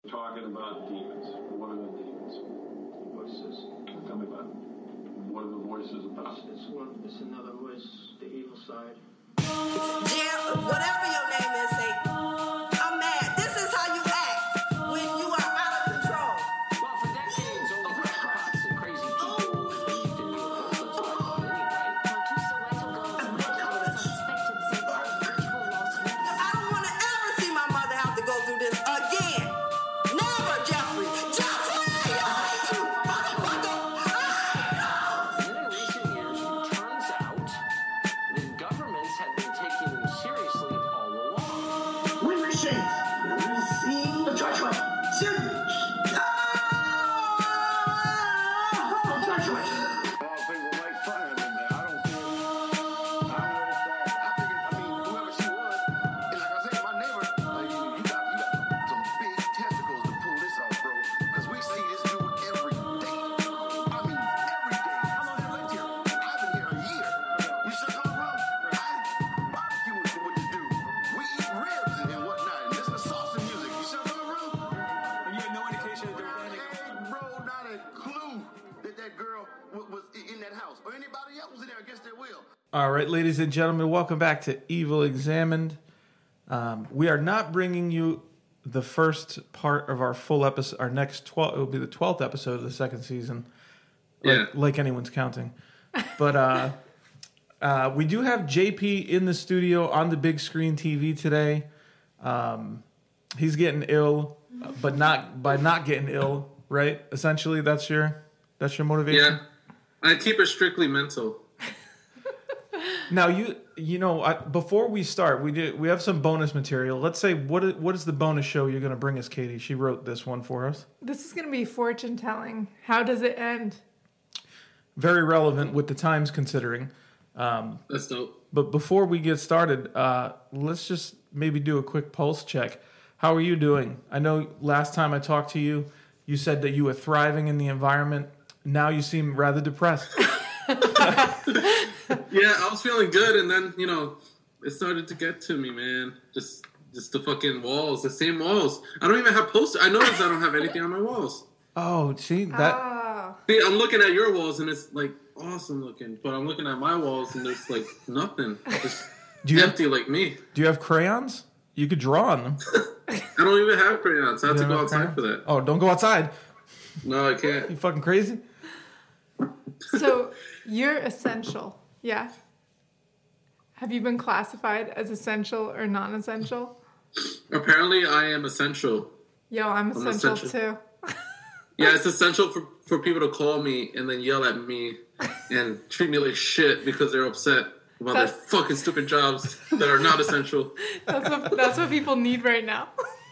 Talking about demons. What are the demons? Voices. Tell me about it. What are the voices about? It's another voice, the evil side. Yeah, whatever your name is, say, I'm mad. This is how you act when you are out of control. Well, for decades, all the crackpots and crazy people believed in UFOs. That's what I thought anyway. I don't want to ever see my mother have to go through this again. Never, Jeffrey. Jeffrey! I hate you, motherfucker! And then in recent years, it turns out that governments had been taking them seriously all along. We receive the judgment. Judgment. All people make fun of him there. I don't see it. I don't understand. I figured, whoever she was, and like I said, my neighbor, you got some big testicles to pull this off, bro. Because we see this dude every day. I mean, every day. How long have you lived here? I've been here a year. You still come from? I barbecue with the dude. We eat ribs and whatnot, and listen to salsa music. You still come from? And you had no indication that there was anything. Hey, bro, not a clue that girl was in that house. Or anybody else was in there against their will. All right, ladies and gentlemen, welcome back to Evil Examined. We are not bringing you the first part of our full episode. Our next 12, it will be the 12th episode of the second season, like anyone's counting. But we do have JP in the studio on the big screen TV today. He's getting ill, but not getting ill, right? Essentially, that's your motivation. Yeah, I keep it strictly mental. Now you know before we start, we have some bonus material. Let's say what is the bonus show you're going to bring us, Katie? She wrote this one for us. This is going to be fortune telling. How does it end? Very relevant with the times considering. That's dope. But before we get started, let's just maybe do a quick pulse check. How are you doing? I know last time I talked to you, you said that you were thriving in the environment. Now you seem rather depressed. Yeah, I was feeling good, and then it started to get to me, man. Just the fucking walls, the same walls. I don't even have posters. I noticed I don't have anything on my walls. Oh, see that. Oh. See, I'm looking at your walls, and it's like awesome looking, but I'm looking at my walls, and there's like nothing. Just empty like me. Do you have crayons? You could draw on them. I don't even have crayons. I have to go outside for that. Oh, don't go outside. No, I can't. You fucking crazy? So you're essential, yeah? Have you been classified as essential or non-essential? Apparently, I am essential. Yo, I'm essential too. Yeah, it's essential for people to call me and then yell at me and treat me like shit because they're upset about their fucking stupid jobs that are not essential. That's what people need right now.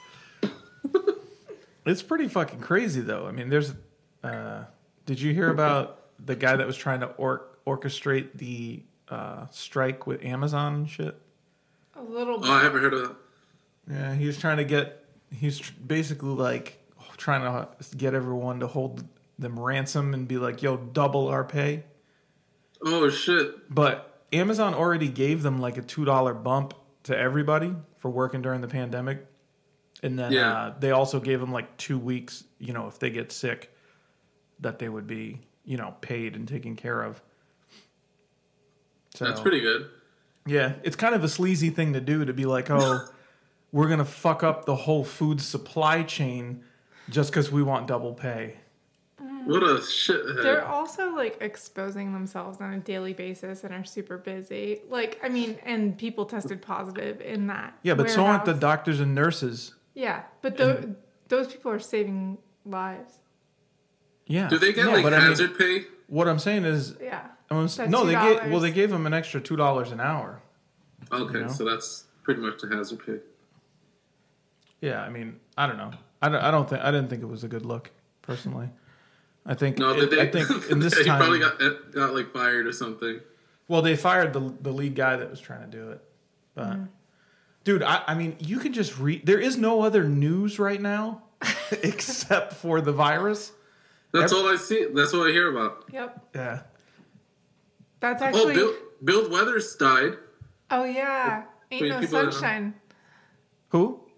It's pretty fucking crazy, though. I mean, there's... did you hear about the guy that was trying to orchestrate the strike with Amazon and shit? A little bit. Oh, I haven't heard of that. Yeah, he was trying to get... He's basically like trying to get everyone to hold them ransom and be like, yo, double our pay. Oh, shit. But Amazon already gave them like a $2 bump to everybody for working during the pandemic. And then they also gave them like 2 weeks, if they get sick, that they would be, paid and taken care of. So, that's pretty good. Yeah, it's kind of a sleazy thing to do, to be like, oh, we're going to fuck up the whole food supply chain just because we want double pay. What a shithead. They're also like exposing themselves on a daily basis and are super busy. Like, I mean, and people tested positive in that. Yeah, but so aren't the doctors and nurses. Yeah, but those people are saving lives. Yeah. Do they get hazard pay? What I'm saying is, they gave them an extra $2 an hour. Okay, so that's pretty much the hazard pay. Yeah, I mean, I don't know. I didn't think it was a good look, personally. I think in this he time probably got like fired or something. Well, they fired the lead guy that was trying to do it. But dude, I mean, you can just read. There is no other news right now except for the virus. That's all I see. That's all I hear about. Yep. Yeah. That's actually. Bill Weathers died. Oh yeah, ain't no sunshine. Who?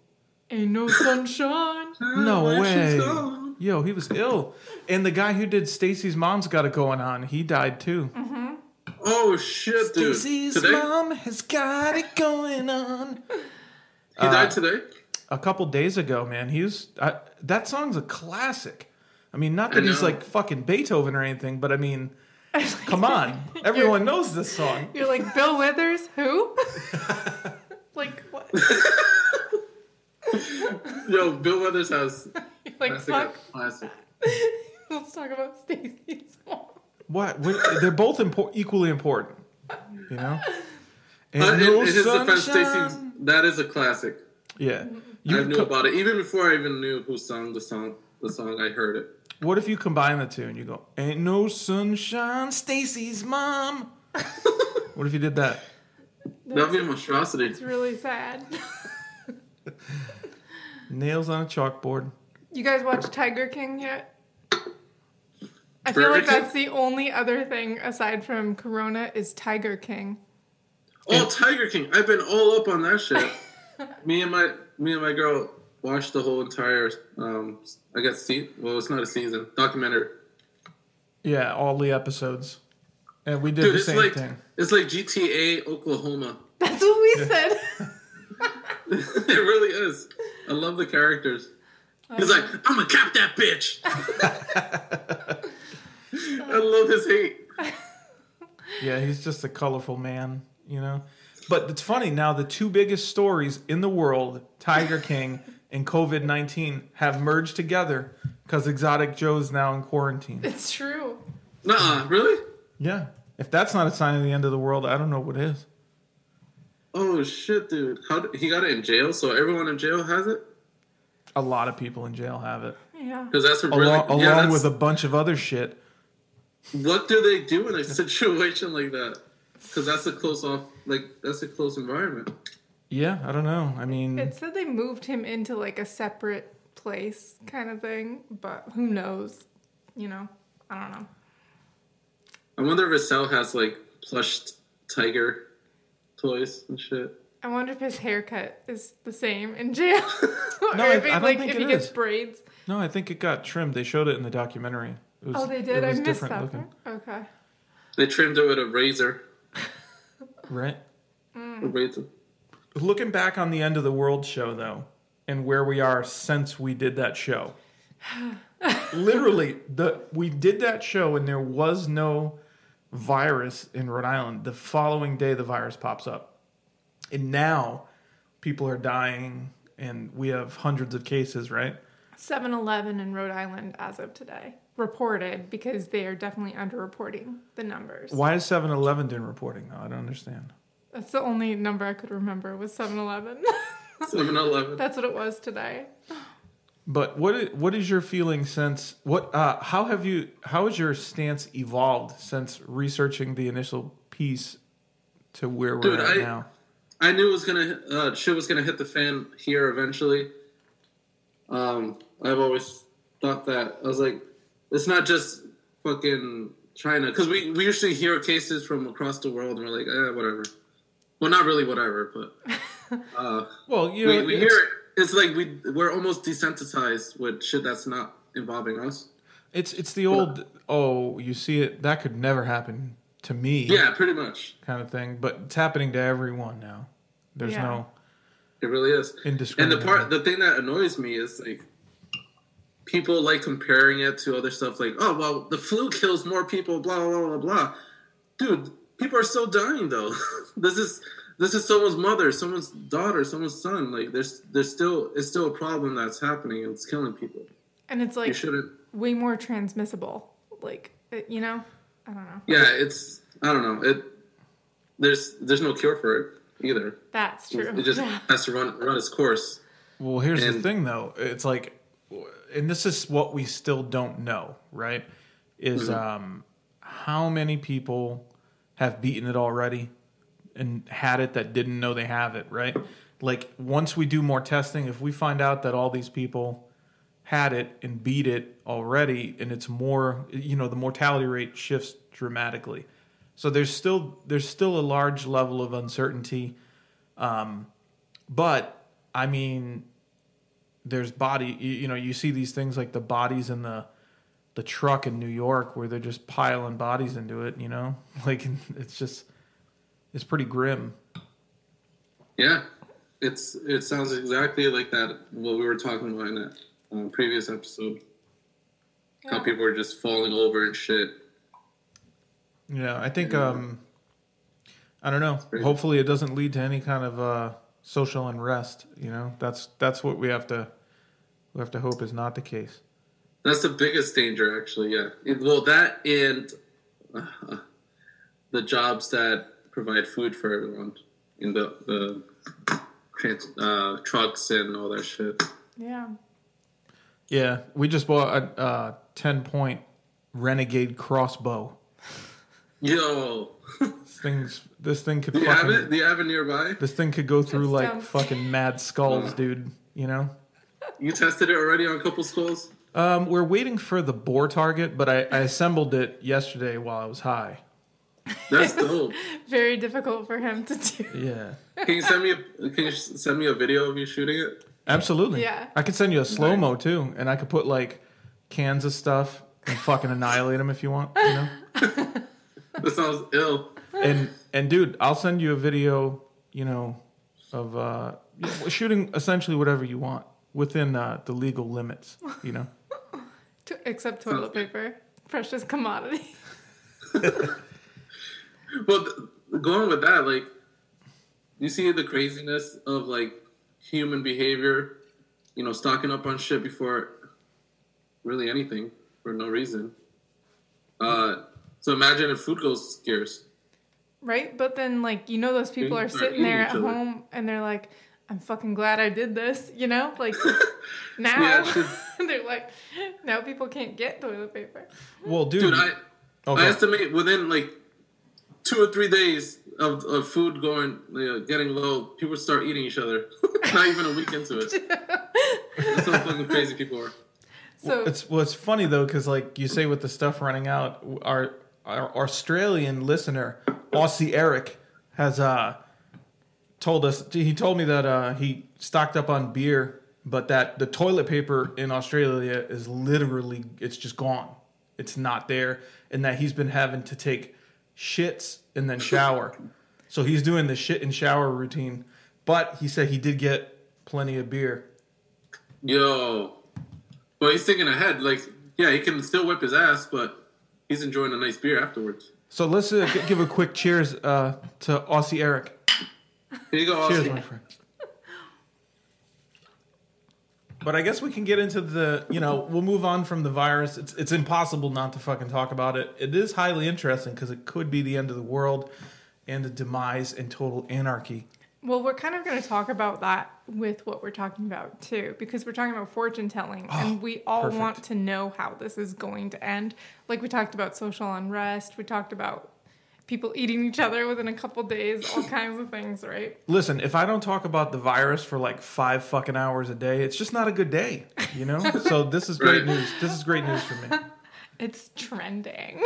Ain't no sunshine. No Where way. she's gone. Yo, he was ill. And the guy who did Stacy's Mom's Got It Going On, he died too. Oh shit, dude! Stacy's Today mom has got it going on. he died today. A couple days ago, man. That song's a classic. I mean, not that I he's know. like fucking Beethoven or anything, but I mean, come on. Everyone knows this song. You're like, Bill Withers? Who? Like, what? Yo, Bill Withers has Like, classic fuck. classic. Let's talk about Stacey's mom. What? They're both equally important, you know. And In no his defense, sunshine. Stacey, that is a classic. Yeah. I knew about it even before I even knew who sung the song. The song, I heard it. What if you combine the two and you go, "Ain't no sunshine, Stacy's mom"? What if you did that? That'd be a monstrosity. It's really sad. Nails on a chalkboard. You guys watch Tiger King yet? I feel Burger like King? that's the only other thing aside from Corona is Tiger King. Oh, Tiger King! I've been all up on that shit. me and my girl watched the whole entire. I guess well, it's not a season documentary. Yeah, all the episodes. And we did Dude, the it's same like thing. it's like GTA Oklahoma. That's what we said. It really is. I love the characters. He's like, I'm gonna cap that bitch. I love his hate. Yeah, he's just a colorful man, you know? But it's funny, now the two biggest stories in the world, Tiger King and COVID-19, have merged together because Exotic Joe's now in quarantine. It's true. Nuh-uh, really? Yeah. If that's not a sign of the end of the world, I don't know what is. Oh shit, dude! He got it in jail? So everyone in jail has it? A lot of people in jail have it. Yeah. Because that's a really Along with a bunch of other shit. What do they do in a situation like that? Because that's a close environment. Yeah, I don't know. I mean, It said they moved him into like a separate place kind of thing, but who knows? You know, I don't know. I wonder if Estelle has like plush tiger toys and shit. I wonder if his haircut is the same in jail. Or No, if I don't think if it he gets is. braids. no, I think it got trimmed. They showed it in the documentary. It was, Oh, they did? It I was missed different that looking. part. Okay. They trimmed it with a razor. Right? A razor. Looking back on the End of the World show, though, and where we are since we did that show. Literally, we did that show and there was no virus in Rhode Island. The following day, the virus pops up. And now, people are dying and we have hundreds of cases, right? 7-Eleven in Rhode Island as of today. Reported because they are definitely underreporting the numbers. Why is 7-Eleven doing reporting, though? I don't understand. That's the only number I could remember was 7-Eleven. 7-Eleven. That's what it was today. But what is your feeling since how has your stance evolved since researching the initial piece to where we're at now? I knew it was gonna shit was gonna hit the fan here eventually. I've always thought that. I was like, it's not just fucking China, because we usually hear cases from across the world and we're like, whatever. Well, not really whatever, but well, you know, we hear it. It's like we're almost desensitized with shit that's not involving us. It's the old you see it, that could never happen to me. Yeah, pretty much kind of thing. But it's happening to everyone now. There's no. It really is. And the thing that annoys me is like people like comparing it to other stuff. Like, oh well, the flu kills more people. Blah blah blah blah. Dude, people are still dying though. This is someone's mother, someone's daughter, someone's son. Like, it's still a problem that's happening and it's killing people. And it's like way more transmissible. Like, you know, I don't know. Yeah, I don't know. There's no cure for it either. That's true. It just has to run its course. Well, here's the thing though. It's like, and this is what we still don't know, right? Is how many people have beaten it already and had it that didn't know they have it, right? Like, once we do more testing, if we find out that all these people had it and beat it already, and it's more, you know, the mortality rate shifts dramatically. So there's still a large level of uncertainty. But I mean, there's body. You know, you see these things like the bodies in the truck in New York where they're just piling bodies into it. You know, like it's pretty grim. Yeah, it sounds exactly like that. What we were talking about in that previous episode. Yeah. How people are just falling over and shit. Yeah, I think I don't know. Hopefully, it doesn't lead to any kind of social unrest. You know, that's what we have to hope is not the case. That's the biggest danger, actually. Yeah. Well, that and the jobs that provide food for everyone in the trucks and all that shit. Yeah. Yeah, we just bought a 10-point Renegade crossbow. Yo. This thing could. Do you have it? Do you have it nearby? This thing could go through It's like dumb. fucking mad skulls, dude. You know. You tested it already on a couple skulls? We're waiting for the bore target, but I assembled it yesterday while I was high. That's dope. Very difficult for him to do. Yeah. Can you send me a video of you shooting it? Absolutely. Yeah. I could send you a slow-mo too, and I could put like cans of stuff and fucking annihilate them if you want, you know? That sounds ill. And dude, I'll send you a video, you know, of shooting essentially whatever you want within the legal limits, you know? Except toilet paper. Precious commodity. Well, going with that, like, you see the craziness of, like, human behavior, you know, stocking up on shit before really anything for no reason. So imagine if food goes scarce. Right? But then, like, you know, those people are sitting there at home and they're like, I'm fucking glad I did this, you know? Like, now, they're like, now people can't get toilet paper. Well, dude. I estimate within, like, 2 or 3 days of food getting low, people start eating each other. Not even a week into it. That's how fucking crazy people are. So it's funny though, because like you say with the stuff running out, our Australian listener, Aussie Eric, has told us. He told me that he stocked up on beer, but that the toilet paper in Australia is literally, it's just gone. It's not there, and that he's been having to take shits and then shower. So he's doing the shit and shower routine. But he said he did get plenty of beer. Yo. Well, he's thinking ahead. Like, yeah, he can still whip his ass, but he's enjoying a nice beer afterwards. So let's give a quick cheers to Aussie Eric. Here you go, Aussie. Cheers, my friend. But I guess we can get into we'll move on from the virus. It's impossible not to fucking talk about it. It is highly interesting because it could be the end of the world and the demise and total anarchy. well, we're kind of going to talk about that with what we're talking about too, because we're talking about fortune telling, and we all want to know how this is going to end. Like we talked about social unrest, we talked about people eating each other within a couple days, all kinds of things, right? Listen, if I don't talk about the virus for like 5 fucking hours a day, it's just not a good day, you know? So this is great news. This is great news for me. It's trending.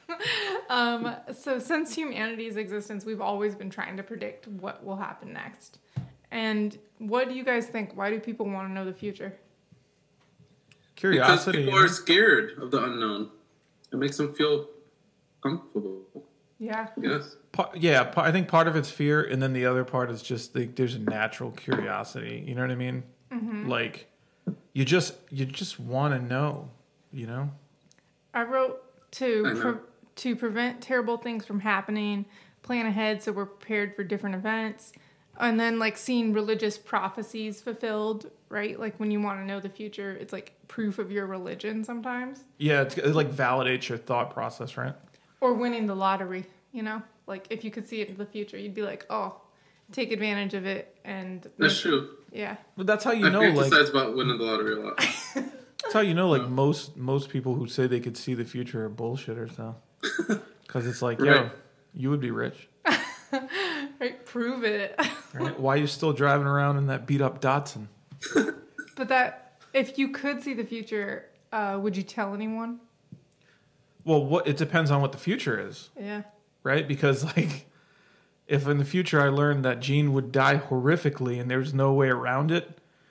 So since humanity's existence, we've always been trying to predict what will happen next. And what do you guys think? Why do people want to know the future? Curiosity. Because people are scared of the unknown. It makes them feel comfortable. Yeah. Yes. I think part of it's fear, and then the other part is just there's a natural curiosity. You know what I mean? Mm-hmm. Like you just want to know. You know. I wrote to prevent terrible things from happening, plan ahead so we're prepared for different events, and then like seeing religious prophecies fulfilled, right? Like when you want to know the future, it's like proof of your religion sometimes. Yeah, it like validates your thought process, right? Or winning the lottery, you know? Like if you could see it in the future, you'd be like, oh, take advantage of it. And that's true. Yeah. But that's how you know. I fantasize about winning the lottery a lot. That's how you know, like most people who say they could see the future are bullshitters, though. Because it's like, yo, you would be rich. Right, prove it. Right? Why are you still driving around in that beat up Datsun? But that, if you could see the future, would you tell anyone? Well, it depends on what the future is. Yeah. Right? Because like, if in the future I learned that Gene would die horrifically and there's no way around it,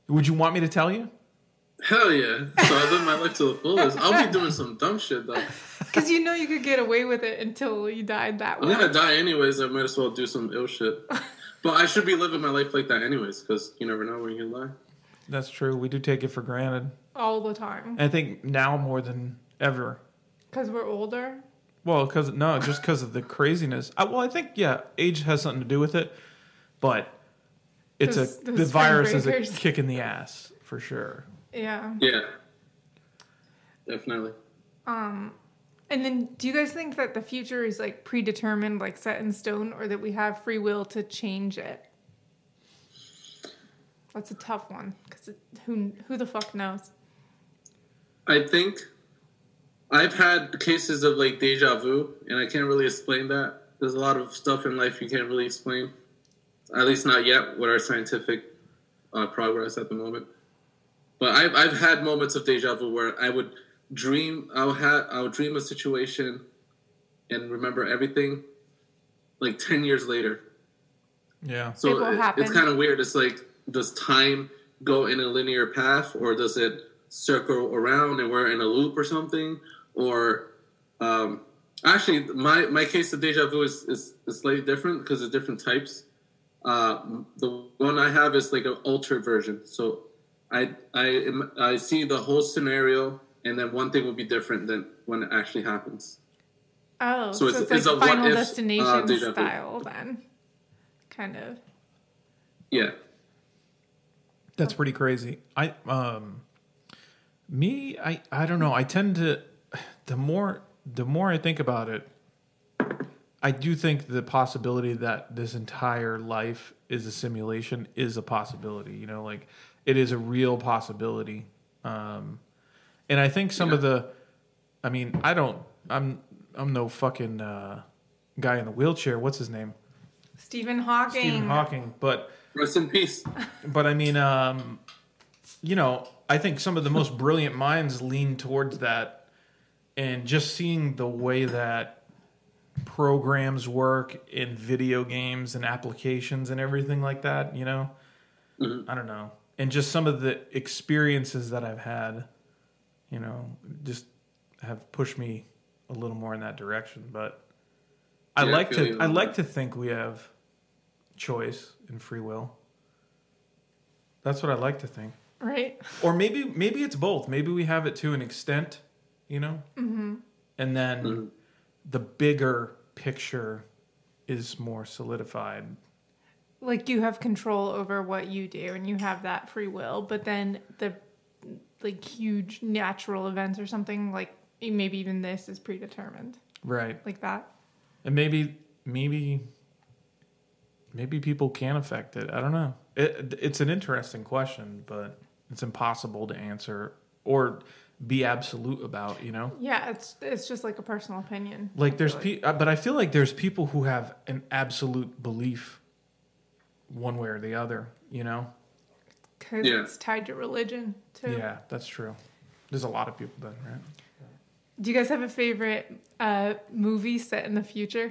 Would you want me to tell you? Hell yeah. So I live my life to the fullest. I'll be doing some dumb shit, though. Because you know you could get away with it until you died that way. I'm going to die anyways. I might as well do some ill shit. But I should be living my life like that anyways, because you never know when you can die. That's true. We do take it for granted. All the time. I think now more than ever. Because we're older? Well, just because of the craziness. I think, yeah, age has something to do with it. But the virus is a kick in the ass, for sure. Yeah. Yeah. Definitely. And then do you guys think that the future is like predetermined, like set in stone, or that we have free will to change it? That's a tough one, because who the fuck knows? I think I've had cases of like deja vu, and I can't really explain that. There's a lot of stuff in life you can't really explain, at least not yet with our scientific progress at the moment. But I've had moments of deja vu where I would dream, I would dream a situation and remember everything like 10 years later. Yeah. So it's kind of weird. It's like, does time go in a linear path, or does it circle around and we're in a loop or something? Or actually, my case of deja vu is slightly different because of different types. The one I have is like an altered version. So I see the whole scenario, and then one thing will be different than when it actually happens. Oh, so it's like Final Destination style then, kind of. Yeah. That's pretty crazy. I don't know. I tend to, the more I think about it, I do think the possibility that this entire life is a simulation is a possibility. You know, like it is a real possibility. And I think some of the, I mean, I'm no fucking guy in the wheelchair. What's his name? Stephen Hawking. But rest in peace. But I mean, you know, I think some of the most brilliant minds lean towards that, and just seeing the way that programs work in video games and applications and everything like that, you know, I don't know. And just some of the experiences that I've had, you know, just have pushed me a little more in that direction. But I like to think we have choice and free will. That's what I like to think. Right. Or maybe it's both. Maybe we have it to an extent, you know? Mm-hmm. And then the bigger picture is more solidified. Like you have control over what you do and you have that free will, but then the like huge natural events or something, like maybe even this is predetermined. Right. Like that. And maybe people can affect it. I don't know. It's an interesting question, but it's impossible to answer or be absolute about, you know? Yeah, it's just like a personal opinion. Like but I feel like there's people who have an absolute belief one way or the other, you know? Because it's tied to religion, too. Yeah, that's true. There's a lot of people then, right? Do you guys have a favorite movie set in the future?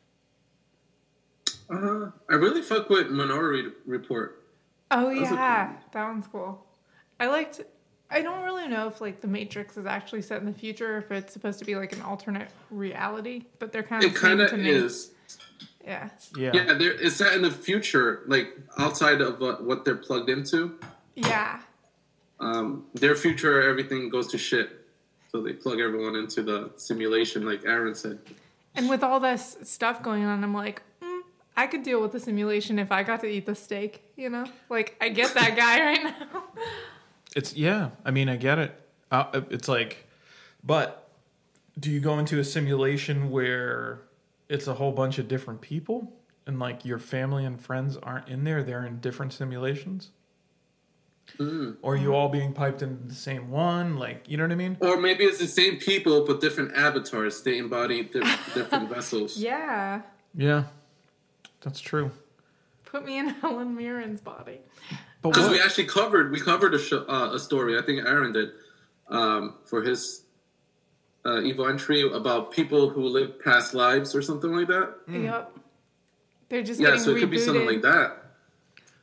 I really fuck with Minority Report. Oh, yeah. That one's cool. I don't really know if like The Matrix is actually set in the future, or if it's supposed to be like an alternate reality, but they're kind of It kind of is. Yeah. Yeah. It's set in the future, like outside of what they're plugged into. Yeah. Their future, everything goes to shit. So they plug everyone into the simulation, like Aaron said. And with all this stuff going on, I'm like, I could deal with the simulation if I got to eat the steak, you know? Like, I get that guy right now. I mean, I get it. It's like, but do you go into a simulation where it's a whole bunch of different people and like your family and friends aren't in there? They're in different simulations? Or are you all being piped into the same one? Like, you know what I mean? Or maybe it's the same people, but different avatars. They embody different vessels. Yeah. Yeah. That's true. Put me in Helen Mirren's body. Because we actually covered a story, I think Aaron did, for his Evil Entry about people who live past lives or something like that. Yep. They're just getting so it could be something like that.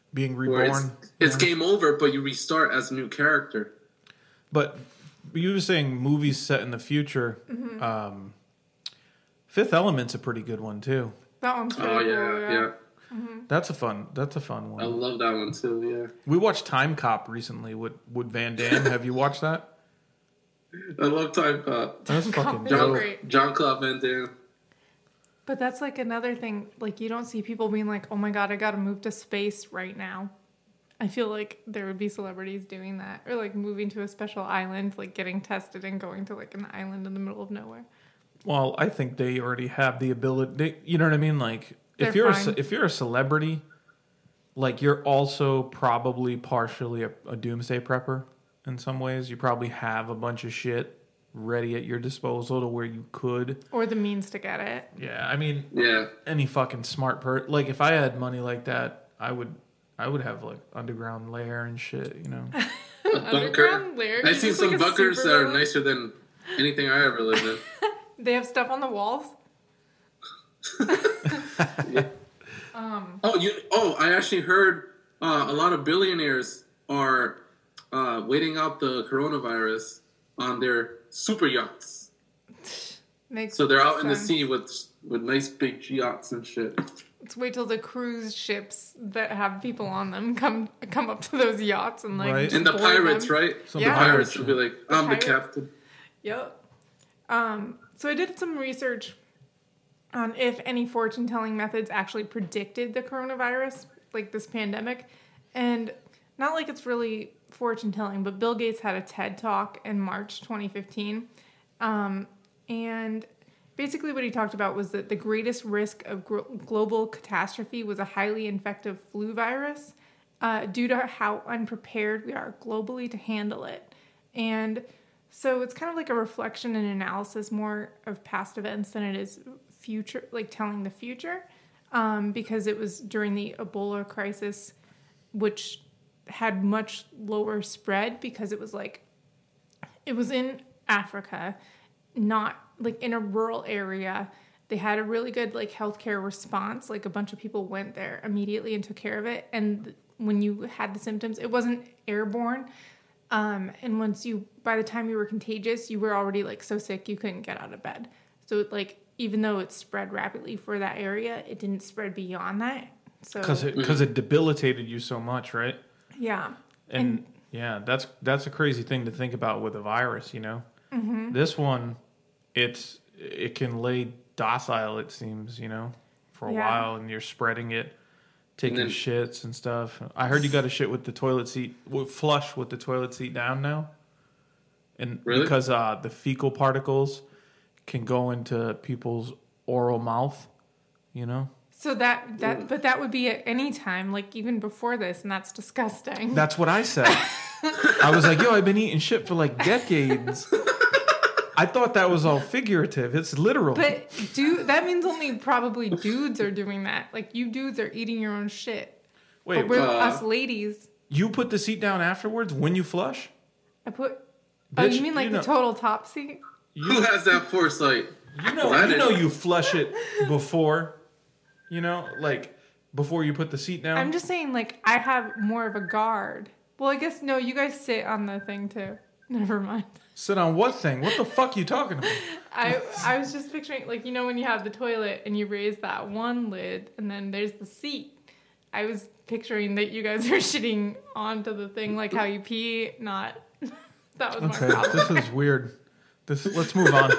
being Where reborn. It's game over, but you restart as a new character. But you were saying movies set in the future. Mm-hmm. Fifth Element's a pretty good one too. That one's Oh really yeah, cool, yeah. Mm-hmm. That's a fun one. I love that one too. Yeah. We watched Time Cop recently with Van Damme. Have you watched that? I love Time Cop. That's fucking It's dope. great. John Claude Van Damme. But that's like another thing. Like, you don't see people being like, oh my God, I got to move to space right now. I feel like there would be celebrities doing that. Or like moving to a special island, like getting tested and going to like an island in the middle of nowhere. Well, I think they already have the ability. You know what I mean? Like, if They're you're fine. if you're a celebrity, like you're also probably partially a doomsday prepper in some ways. You probably have a bunch of shit ready at your disposal to where you could. Or the means to get it. Yeah, I mean, Yeah. any fucking smart like if I had money like that, I would have like underground lair and shit. You know. A bunker. Underground lair? I've You're seen just some like a bunkers that supervillain? are nicer than anything I ever lived in. They have stuff on the walls. I actually heard a lot of billionaires are waiting out the coronavirus on their super yachts. Makes So they're out in the sense. sea with nice big yachts and shit. Let's wait till the cruise ships that have people on them come up to those yachts and like Right. just And the board pirates, them. right? Some Yeah. The pirates will be like, I'm the pirates. captain. Yep. So I did some research on if any fortune telling methods actually predicted the coronavirus, like this pandemic, and not like it's really fortune telling, but Bill Gates had a TED talk in March 2015. And basically what he talked about was that the greatest risk of global catastrophe was a highly infective flu virus due to how unprepared we are globally to handle it. And so it's kind of like a reflection and analysis more of past events than it is future, like telling the future, because it was during the Ebola crisis, which had much lower spread because it was in Africa, not like in a rural area. They had a really good like healthcare response. Like a bunch of people went there immediately and took care of it. And when you had the symptoms, it wasn't airborne. And by the time you were contagious, you were already like so sick you couldn't get out of bed. So like, even though it spread rapidly for that area, it didn't spread beyond that. So Because it debilitated you so much, right? yeah. And yeah, that's a crazy thing to think about with a virus, you know. Mm-hmm. This one, it can lay docile, it seems, you know, for a while, and you're spreading it, taking shits and stuff. I heard you got to shit with the toilet seat, flush with the toilet seat down now, and Really? because the fecal particles can go into people's oral mouth, you know. So but that would be at any time, like even before this, and that's disgusting. That's what I said. I was like, yo, I've been eating shit for like decades. I thought that was all figurative. It's literal. But that means only probably dudes are doing that. Like you dudes are eating your own shit. Wait, but we're us ladies. you put the seat down afterwards when you flush? You Bitch, mean like you the know- total top seat? Who has that foresight? You know you flush it before, you know, like before you put the seat down. I'm just saying, like, I have more of a guard. Well, I guess, no, you guys sit on the thing, too. Never mind. Sit on what thing? What the fuck you talking about? I was just picturing, like, you know when you have the toilet and you raise that one lid and then there's the seat. I was picturing that you guys are shitting onto the thing like how you pee, not... That was my problem. This is weird. Let's move on.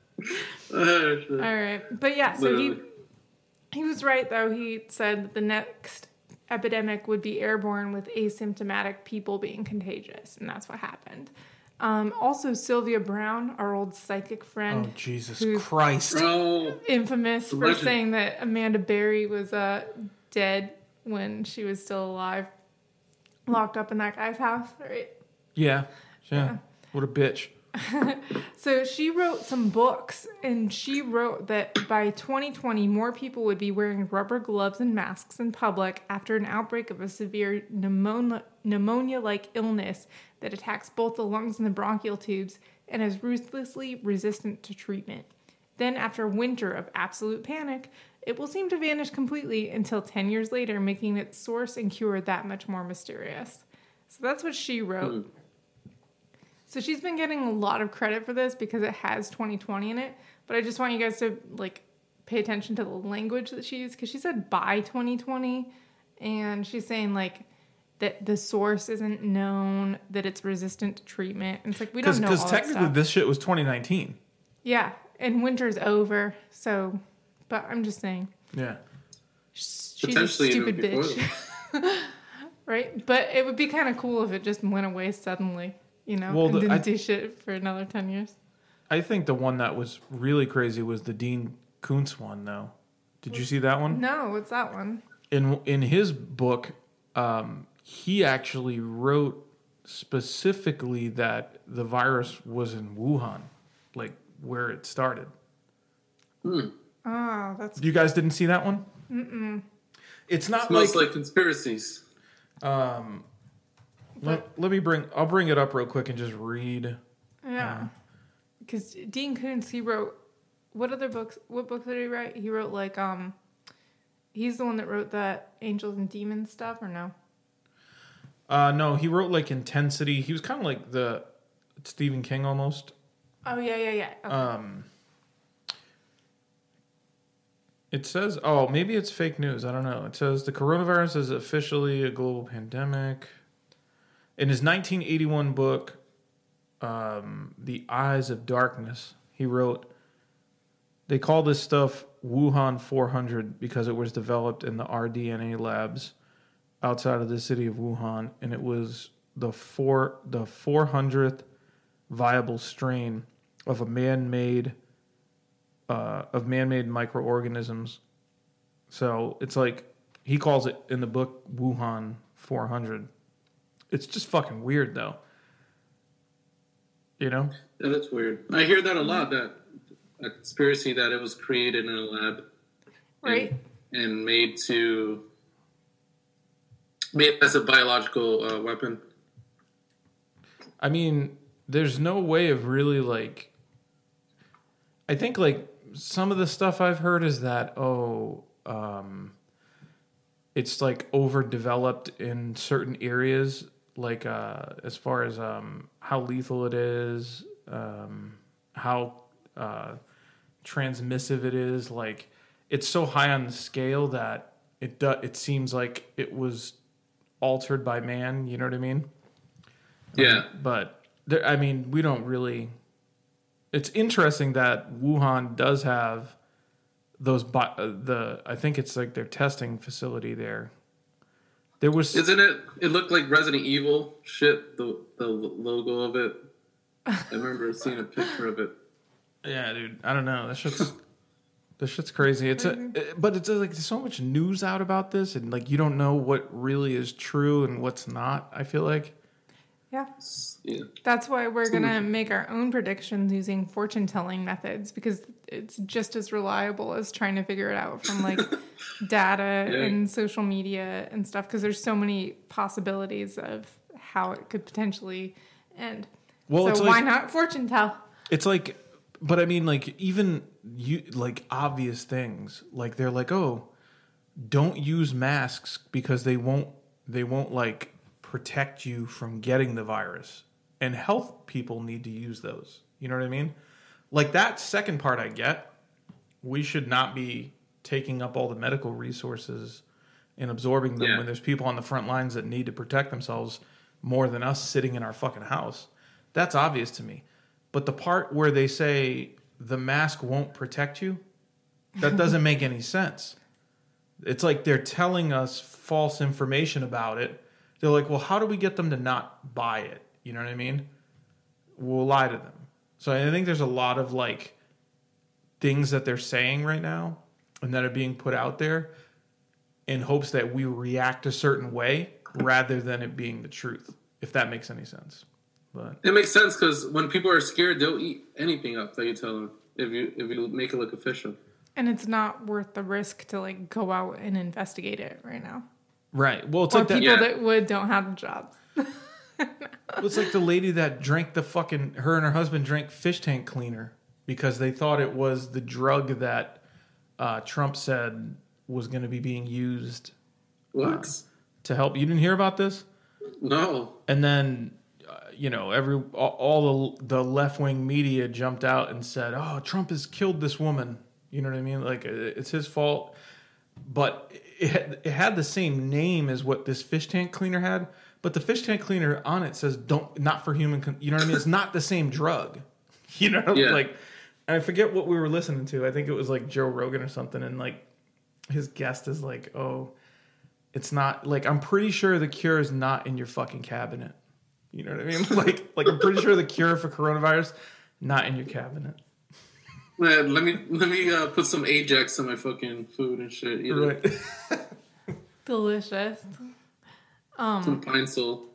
All right. But yeah, so Literally. he was right, though. He said that the next epidemic would be airborne with asymptomatic people being contagious, and that's what happened. Also, Sylvia Brown, our old psychic friend. Oh, Jesus who's Christ. Oh, infamous for legend. saying that Amanda Berry was dead when she was still alive, locked up in that guy's house, right? Yeah. What a bitch. So she wrote some books, and she wrote that by 2020, more people would be wearing rubber gloves and masks in public after an outbreak of a severe pneumonia-like illness that attacks both the lungs and the bronchial tubes and is ruthlessly resistant to treatment. Then, after a winter of absolute panic, it will seem to vanish completely until 10 years later, making its source and cure that much more mysterious. So that's what she wrote. So she's been getting a lot of credit for this because it has 2020 in it. But I just want you guys to like pay attention to the language that she used, because she said by 2020, and she's saying like that the source isn't known, that it's resistant to treatment. And it's like, we don't know all that stuff. Because technically this shit was 2019. Yeah, and winter's over, so, but I'm just saying. Yeah. She's a stupid bitch. Right? But it would be kind of cool if it just went away suddenly, you know, and didn't do shit for another 10 years. I think the one that was really crazy was the Dean Koontz one, though. Did you see that one? No, what's that one? In his book, he actually wrote specifically that the virus was in Wuhan, like where it started. Oh, that's... You guys didn't see that one? Mm-mm. It's not like conspiracies. I'll bring it up real quick and just read. Yeah. Because Dean Koontz, he wrote, what books did he write? He wrote like, he's the one that wrote that Angels and Demons stuff, or no? No, he wrote like Intensity. He was kind of like the Stephen King almost. Oh, yeah. Okay. It says, maybe it's fake news. I don't know. It says the coronavirus is officially a global pandemic. In his 1981 book, The Eyes of Darkness, he wrote, they call this stuff Wuhan 400 because it was developed in the rDNA labs outside of the city of Wuhan, and it was the 400th viable strain of man-made microorganisms. So it's like, he calls it in the book Wuhan 400. It's just fucking weird, though. You know? Yeah, that's weird. I hear that a lot, that a conspiracy that it was created in a lab. Right. And made as a biological weapon. I mean, there's no way of really, like... I think, like, some of the stuff I've heard is that, it's, like, overdeveloped in certain areas, like, as far as how lethal it is, how transmissive it is. Like, it's so high on the scale that it seems like it was altered by man, you know what I mean? Yeah. But, we don't really... It's interesting that Wuhan does have those. I think it's like their testing facility there. There was, isn't it? It looked like Resident Evil shit. The logo of it. I remember seeing a picture of it. Yeah, dude. I don't know. That shit's crazy. But it's like there's so much news out about this, and like you don't know what really is true and what's not. I feel like. Yeah. That's why we're going to make our own predictions using fortune-telling methods, because it's just as reliable as trying to figure it out from, like, data and social media and stuff, because there's so many possibilities of how it could potentially end. Well, so why not fortune tell? It's like, but I mean, like, even like obvious things. Like, they're like, don't use masks because they won't like, protect you from getting the virus, and health people need to use those. You know what I mean? Like that second part I get. We should not be taking up all the medical resources and absorbing them when there's people on the front lines that need to protect themselves more than us sitting in our fucking house. That's obvious to me. But the part where they say the mask won't protect you, that doesn't make any sense. It's like they're telling us false information about it. They're like, well, how do we get them to not buy it? You know what I mean? We'll lie to them. So I think there's a lot of like things that they're saying right now and that are being put out there in hopes that we react a certain way rather than it being the truth, if that makes any sense. But it makes sense because when people are scared, they'll eat anything up that you tell them if you make it look official. And it's not worth the risk to like go out and investigate it right now. Right. Well, it's or like people that don't have jobs. It's like the lady that drank her and her husband drank fish tank cleaner. because they thought it was the drug that Trump said was going to be being used. What? To help. You didn't hear about this? No. And then, all the left-wing media jumped out and said, "Oh, Trump has killed this woman." You know what I mean? Like, it's his fault. But it had the same name as what this fish tank cleaner had. But the fish tank cleaner on it says, not for human, you know what I mean? It's not the same drug. You know? Yeah. Like, I forget what we were listening to. I think it was like Joe Rogan or something. And like, his guest is like, oh, it's not, like, I'm pretty sure the cure is not in your fucking cabinet. You know what I mean? Like I'm pretty sure the cure for coronavirus, not in your cabinet. Man, let me put some Ajax in my fucking food and shit. Right. Delicious. Some Pine Sol.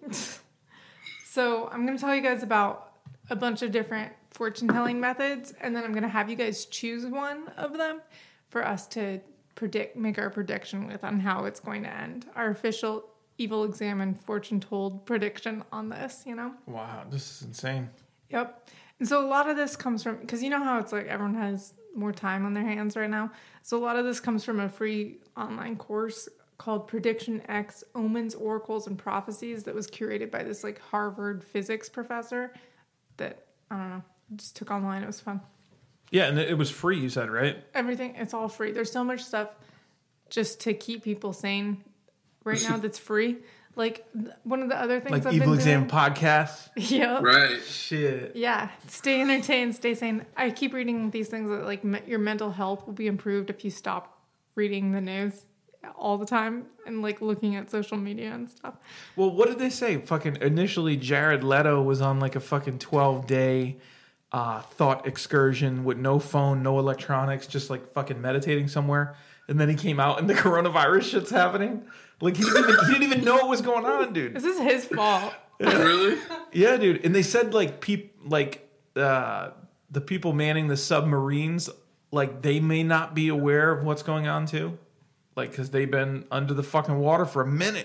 So I'm going to tell you guys about a bunch of different fortune telling methods, and then I'm going to have you guys choose one of them for us to make our prediction with on how it's going to end. Our official Evil Examined fortune told prediction on this, you know? Wow, this is insane. Yep. And so a lot of this comes from, because you know how it's like everyone has more time on their hands right now. So a lot of this comes from a free online course called Prediction X, Omens, Oracles, and Prophecies that was curated by this like Harvard physics professor that, I don't know, just took online. It was fun. Yeah, and it was free, you said, right? Everything, it's all free. There's so much stuff just to keep people sane right now that's free. Like, one of the other things like I've Evil been Exam doing, podcast. Yep. Right. Shit. Yeah. Stay entertained, stay sane. I keep reading these things that, like, your mental health will be improved if you stop reading the news all the time and, like, looking at social media and stuff. Well, what did they say? Fucking initially, Jared Leto was on, like, a fucking 12-day thought excursion with no phone, no electronics, just, like, fucking meditating somewhere. And then he came out and the coronavirus shit's happening. Like, he didn't even know what was going on, dude. This is his fault. Really? Yeah, dude. And they said, like, the people manning the submarines, like, they may not be aware of what's going on, too. Like, because they've been under the fucking water for a minute.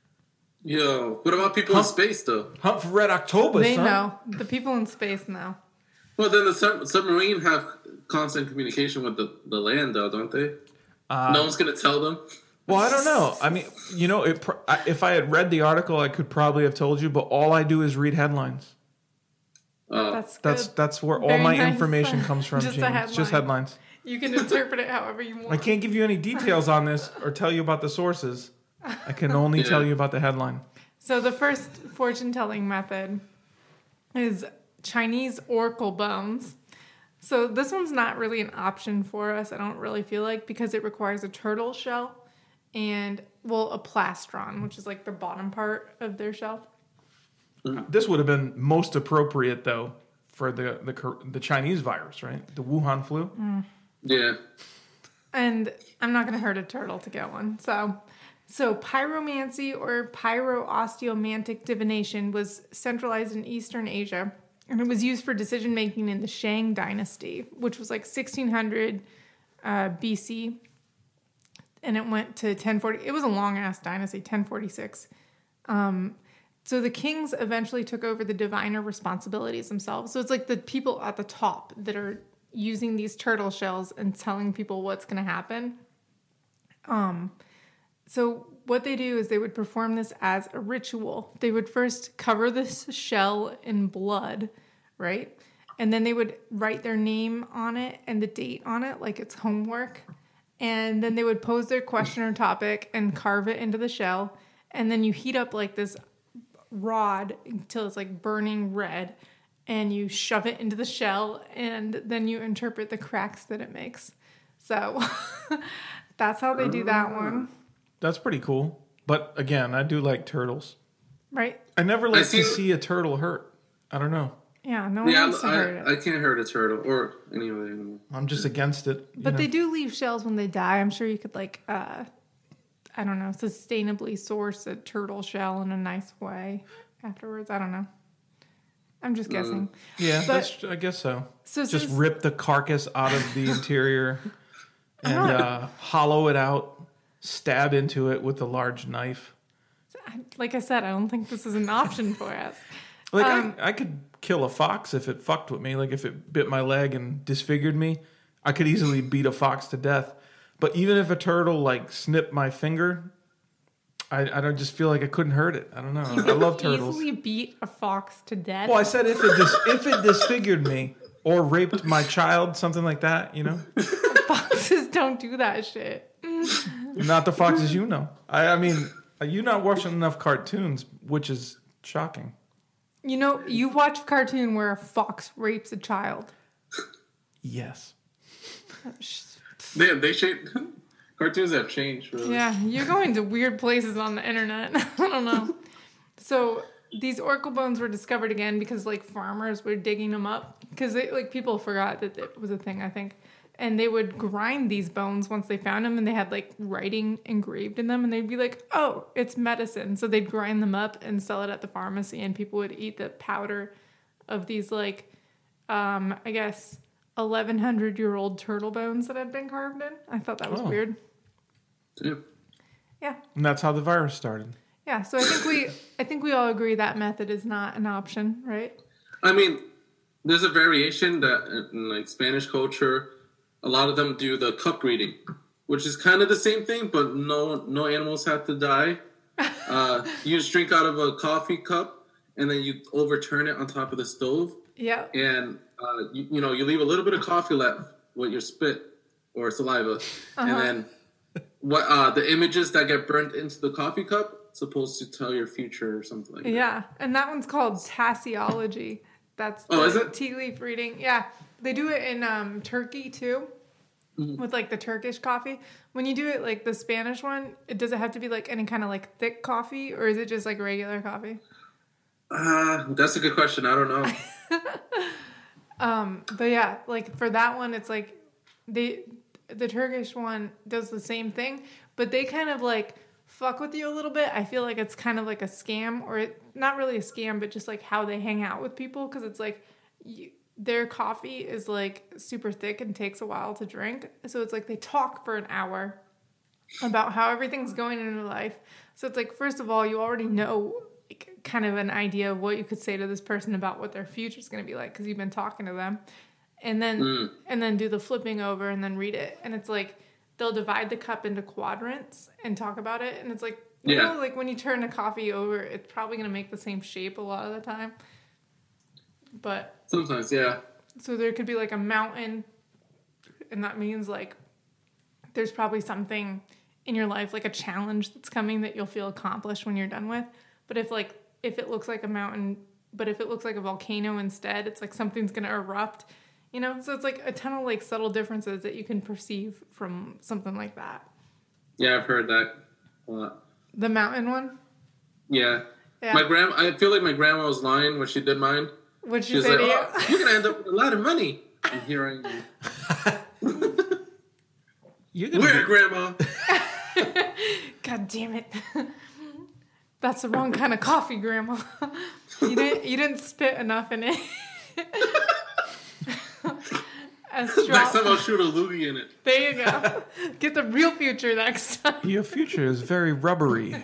Yo, what about people in space, though? Hunt for Red October, They son. know. The people in space know. Well, then the submarine have constant communication with the land, though, don't they? No one's going to tell them. Well, I don't know. I mean, you know, if I had read the article, I could probably have told you, but all I do is read headlines. That's good. That's where Very all my nice. information comes from, Just a James. Just headline. headlines. You can interpret it however you want. I can't give you any details on this or tell you about the sources. I can only tell you about the headline. So the first fortune-telling method is Chinese oracle bones. So this one's not really an option for us, I don't really feel like, because it requires a turtle shell and, well, a plastron, which is like the bottom part of their shell. This would have been most appropriate, though, for the Chinese virus, right? The Wuhan flu. Yeah. And I'm not going to hurt a turtle to get one. So pyromancy or pyro-osteomantic divination was centralized in Eastern Asia, and it was used for decision-making in the Shang dynasty, which was like 1600 BC, and it went to 1040. It was a long-ass dynasty, 1046. So the kings eventually took over the diviner responsibilities themselves. So it's like the people at the top that are using these turtle shells and telling people what's going to happen. So what they do is they would perform this as a ritual. They would first cover this shell in blood, right? And then they would write their name on it and the date on it, like it's homework. And then they would pose their question or topic and carve it into the shell. And then you heat up like this rod until it's like burning red. And you shove it into the shell. And then you interpret the cracks that it makes. So that's how they do that one. That's pretty cool. But again, I do like turtles. Right? I never like to see a turtle hurt. I don't know. Yeah, no one wants to hurt it. I can't hurt a turtle or any other animal. I'm just against it. But they do leave shells when they die. I'm sure you could like, I don't know, sustainably source a turtle shell in a nice way afterwards. I don't know. I'm just guessing. Yeah, but, I guess so. Just rip the carcass out of the interior and hollow it out, stab into it with a large knife. Like I said, I don't think this is an option for us. Like I could kill a fox if it fucked with me. Like if it bit my leg and disfigured me, I could easily beat a fox to death. But even if a turtle like snipped my finger, I don't just feel like I couldn't hurt it. I don't know. I love turtles. Easily beat a fox to death. Well, I said if it disfigured me or raped my child, something like that, you know. Foxes don't do that shit. Not the foxes you know. I mean, you're not watching enough cartoons, which is shocking. You know, you watch a cartoon where a fox rapes a child. Yes. They cartoons have changed, really. Yeah, you're going to weird places on the internet. I don't know. So these orca bones were discovered again because like farmers were digging them up because like people forgot that it was a thing, I think. And they would grind these bones once they found them, and they had like writing engraved in them, and they'd be like, "Oh, it's medicine." So they'd grind them up and sell it at the pharmacy, and people would eat the powder of these like, I guess 1,100-year-old turtle bones that had been carved in. I thought that was weird. Yeah. And that's how the virus started. Yeah. So I think we all agree that method is not an option, right? I mean, there's a variation that in like Spanish culture, a lot of them do the cup reading, which is kind of the same thing, but no animals have to die. You just drink out of a coffee cup, and then you overturn it on top of the stove. Yeah. And you leave a little bit of coffee left with your spit or saliva, and then the images that get burnt into the coffee cup supposed to tell your future or something like that. Yeah, and that one's called tasseology. That's is it? Tea leaf reading. Yeah, they do it in Turkey too, with like the Turkish coffee. When you do it like the Spanish one, does it have to be like any kind of like thick coffee, or is it just like regular coffee? That's a good question. I don't know. But yeah, like for that one, it's like the Turkish one does the same thing, but they kind of like fuck with you a little bit. I feel like it's kind of like a scam, or not really a scam, but just like how they hang out with people, because it's like their coffee is like super thick and takes a while to drink. So it's like they talk for an hour about how everything's going in their life. So it's like, first of all, you already know like, kind of an idea of what you could say to this person about what their future is going to be like, because you've been talking to them. And then do the flipping over and then read it. And it's like they'll divide the cup into quadrants and talk about it. And it's like, you know, like when you turn a coffee over, it's probably going to make the same shape a lot of the time. But sometimes, yeah. So there could be like a mountain, and that means like there's probably something in your life, like a challenge that's coming that you'll feel accomplished when you're done with. But if it looks like a mountain, but if it looks like a volcano instead, it's like something's going to erupt. You know, so it's like a ton of like subtle differences that you can perceive from something like that. Yeah, I've heard that a lot. The mountain one? Yeah. I feel like my grandma was lying when she did mine. What'd she say to you? Oh, you're going to end up with a lot of money. And here I am. Where, Grandma? God damn it. That's the wrong kind of coffee, Grandma. You didn't spit enough in it. Next time I'll shoot a loogie in it. There you go. Get the real future next time. Your future is very rubbery.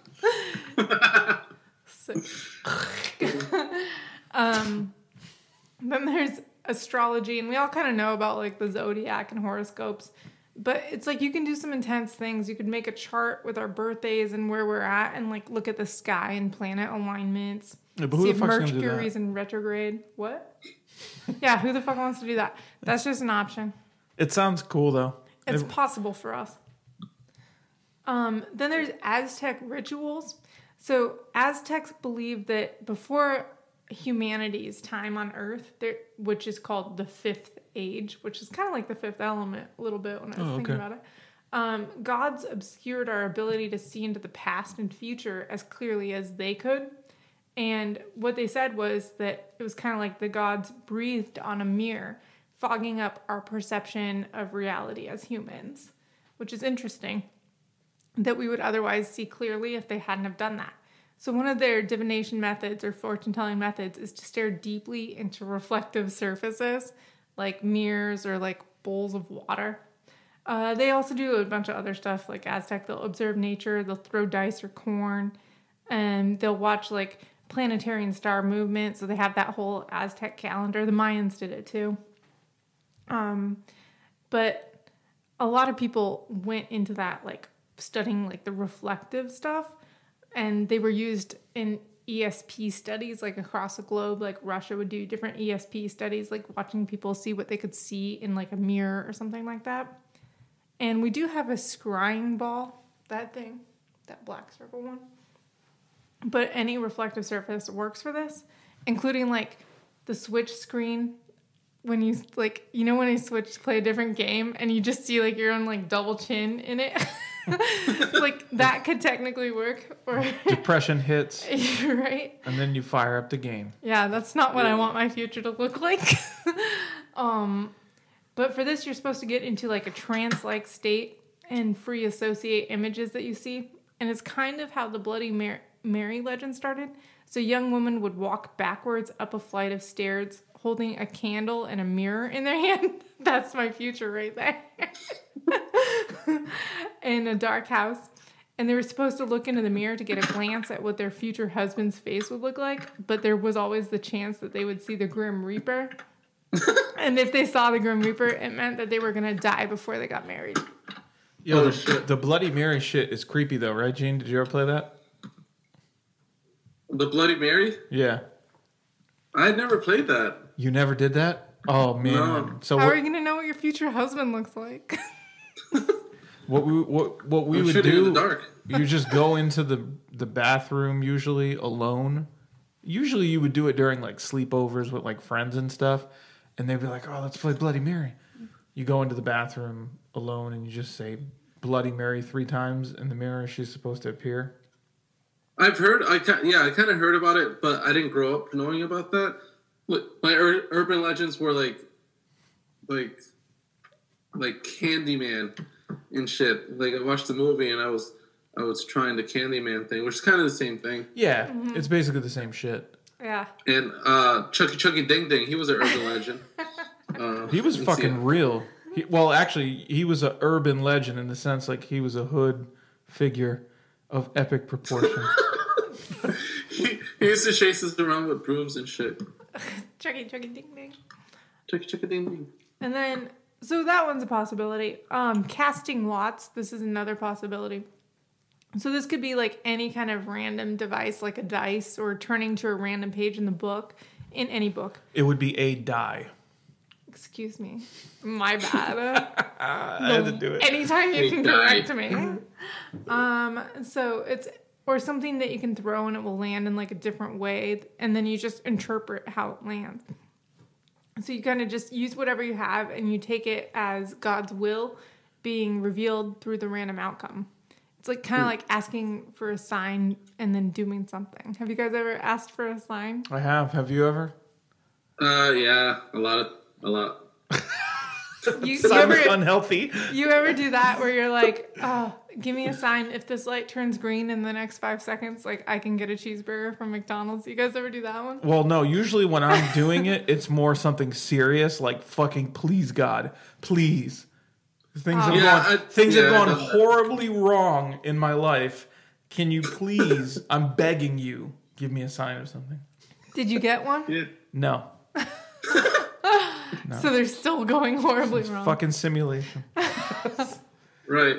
Then there's astrology, and we all kind of know about like the zodiac and horoscopes, but it's like you can do some intense things. You could make a chart with our birthdays and where we're at, and like look at the sky and planet alignments. Yeah, but who see the if fuck's gonna do Mercury's that? in retrograde. What? Yeah, who the fuck wants to do that? That's just an option. It sounds cool though. It's possible for us. Then there's Aztec rituals. So Aztecs believed that before humanity's time on Earth, which is called the Fifth Age, which is kind of like the Fifth Element a little bit when I was thinking about it, gods obscured our ability to see into the past and future as clearly as they could. And what they said was that it was kind of like the gods breathed on a mirror, fogging up our perception of reality as humans, which is interesting that we would otherwise see clearly if they hadn't have done that. So one of their divination methods or fortune-telling methods is to stare deeply into reflective surfaces like mirrors or like bowls of water. They also do a bunch of other stuff like Aztec. They'll observe nature, they'll throw dice or corn, and they'll watch like planetary and star movement. So they have that whole Aztec calendar. The Mayans did it too. But a lot of people went into that, like studying like the reflective stuff, and they were used in ESP studies like across the globe. Like Russia would do different ESP studies, like watching people see what they could see in like a mirror or something like that. And we do have a scrying ball, that thing, that black circle one. But any reflective surface works for this, including like the Switch screen. When you like, you know, when you switch to play a different game and you just see like your own like double chin in it, like that could technically work. Or depression hits, right? And then you fire up the game. Yeah, that's not what I want my future to look like. But for this, you're supposed to get into like a trance-like state and free associate images that you see, and it's kind of how the Bloody Mary legend started. So a young woman would walk backwards up a flight of stairs holding a candle and a mirror in their hand. That's my future right there. In a dark house. And they were supposed to look into the mirror to get a glance at what their future husband's face would look like. But there was always the chance that they would see the Grim Reaper. And if they saw the Grim Reaper, it meant that they were going to die before they got married. Yo, the Bloody Mary shit is creepy though, right, Gene? Did you ever play that? The Bloody Mary? Yeah. I had never played that. You never did that? Oh man! No. So how are you gonna know what your future husband looks like? what we would do? In the dark. You just go into the bathroom usually alone. Usually you would do it during like sleepovers with like friends and stuff, and they'd be like, "Oh, let's play Bloody Mary." You go into the bathroom alone and you just say Bloody Mary 3 times in the mirror. She's supposed to appear. I've heard, I kind of heard about it, but I didn't grow up knowing about that. My urban legends were like Candyman and shit. Like I watched the movie and I was trying the Candyman thing, which is kind of the same thing. Yeah, It's basically the same shit. Yeah. And Chucky Ding Ding, he was an urban legend. He was fucking real. He was an urban legend in the sense like he was a hood figure of epic proportion. he used to chase us around with brooms and shit. Chucky Ding Ding. Chucky Ding Ding. And then, so that one's a possibility. Casting lots, this is another possibility. So this could be like any kind of random device, like a dice, or turning to a random page in the book, in any book. It would be a die. Excuse me. My bad. I had to do it. Anytime you can correct me. So it's, or something that you can throw and it will land in like a different way, and then you just interpret how it lands. So you kind of just use whatever you have and you take it as God's will being revealed through the random outcome. It's like kind of like asking for a sign and then doing something. Have you guys ever asked for a sign? I have. Have you ever? Yeah, a lot. You ever unhealthy? You ever do that where you're like, oh, give me a sign if this light turns green in the next 5 seconds, like I can get a cheeseburger from McDonald's. You guys ever do that one? Well, no. Usually when I'm doing it, it's more something serious, like fucking please God, please. Things have gone horribly wrong in my life. Can you please? I'm begging you, give me a sign or something. Did you get one? Yeah. No. So they're still going horribly wrong. Fucking simulation. Right.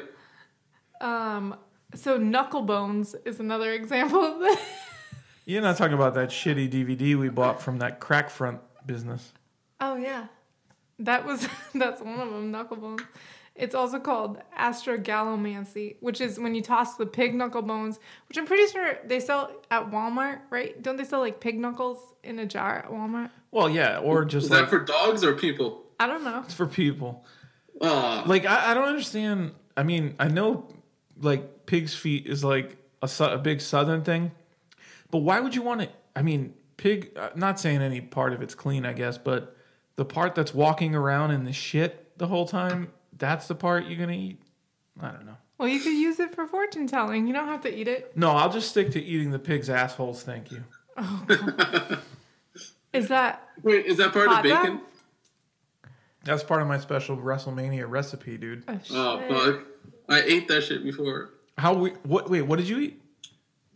So Knucklebones is another example of this. You're not talking about that shitty DVD we bought from that crack front business. Oh yeah, that's one of them. Knucklebones. It's also called astrogallomancy, which is when you toss the pig knuckle bones, which I'm pretty sure they sell at Walmart, right? Don't they sell like pig knuckles in a jar at Walmart? Well, yeah, or just is that for dogs or people? I don't know. It's for people. Like I don't understand. I mean, I know like pig's feet is like a big southern thing, but why would you want to? I mean, pig. Not saying any part of it's clean, I guess, but the part that's walking around in the shit the whole time. That's the part you're going to eat? I don't know. Well, you could use it for fortune telling. You don't have to eat it. No, I'll just stick to eating the pig's assholes, thank you. Oh, God. Is that... Wait, is that part of bacon? Dog? That's part of my special WrestleMania recipe, dude. Oh fuck. I ate that shit before. What did you eat?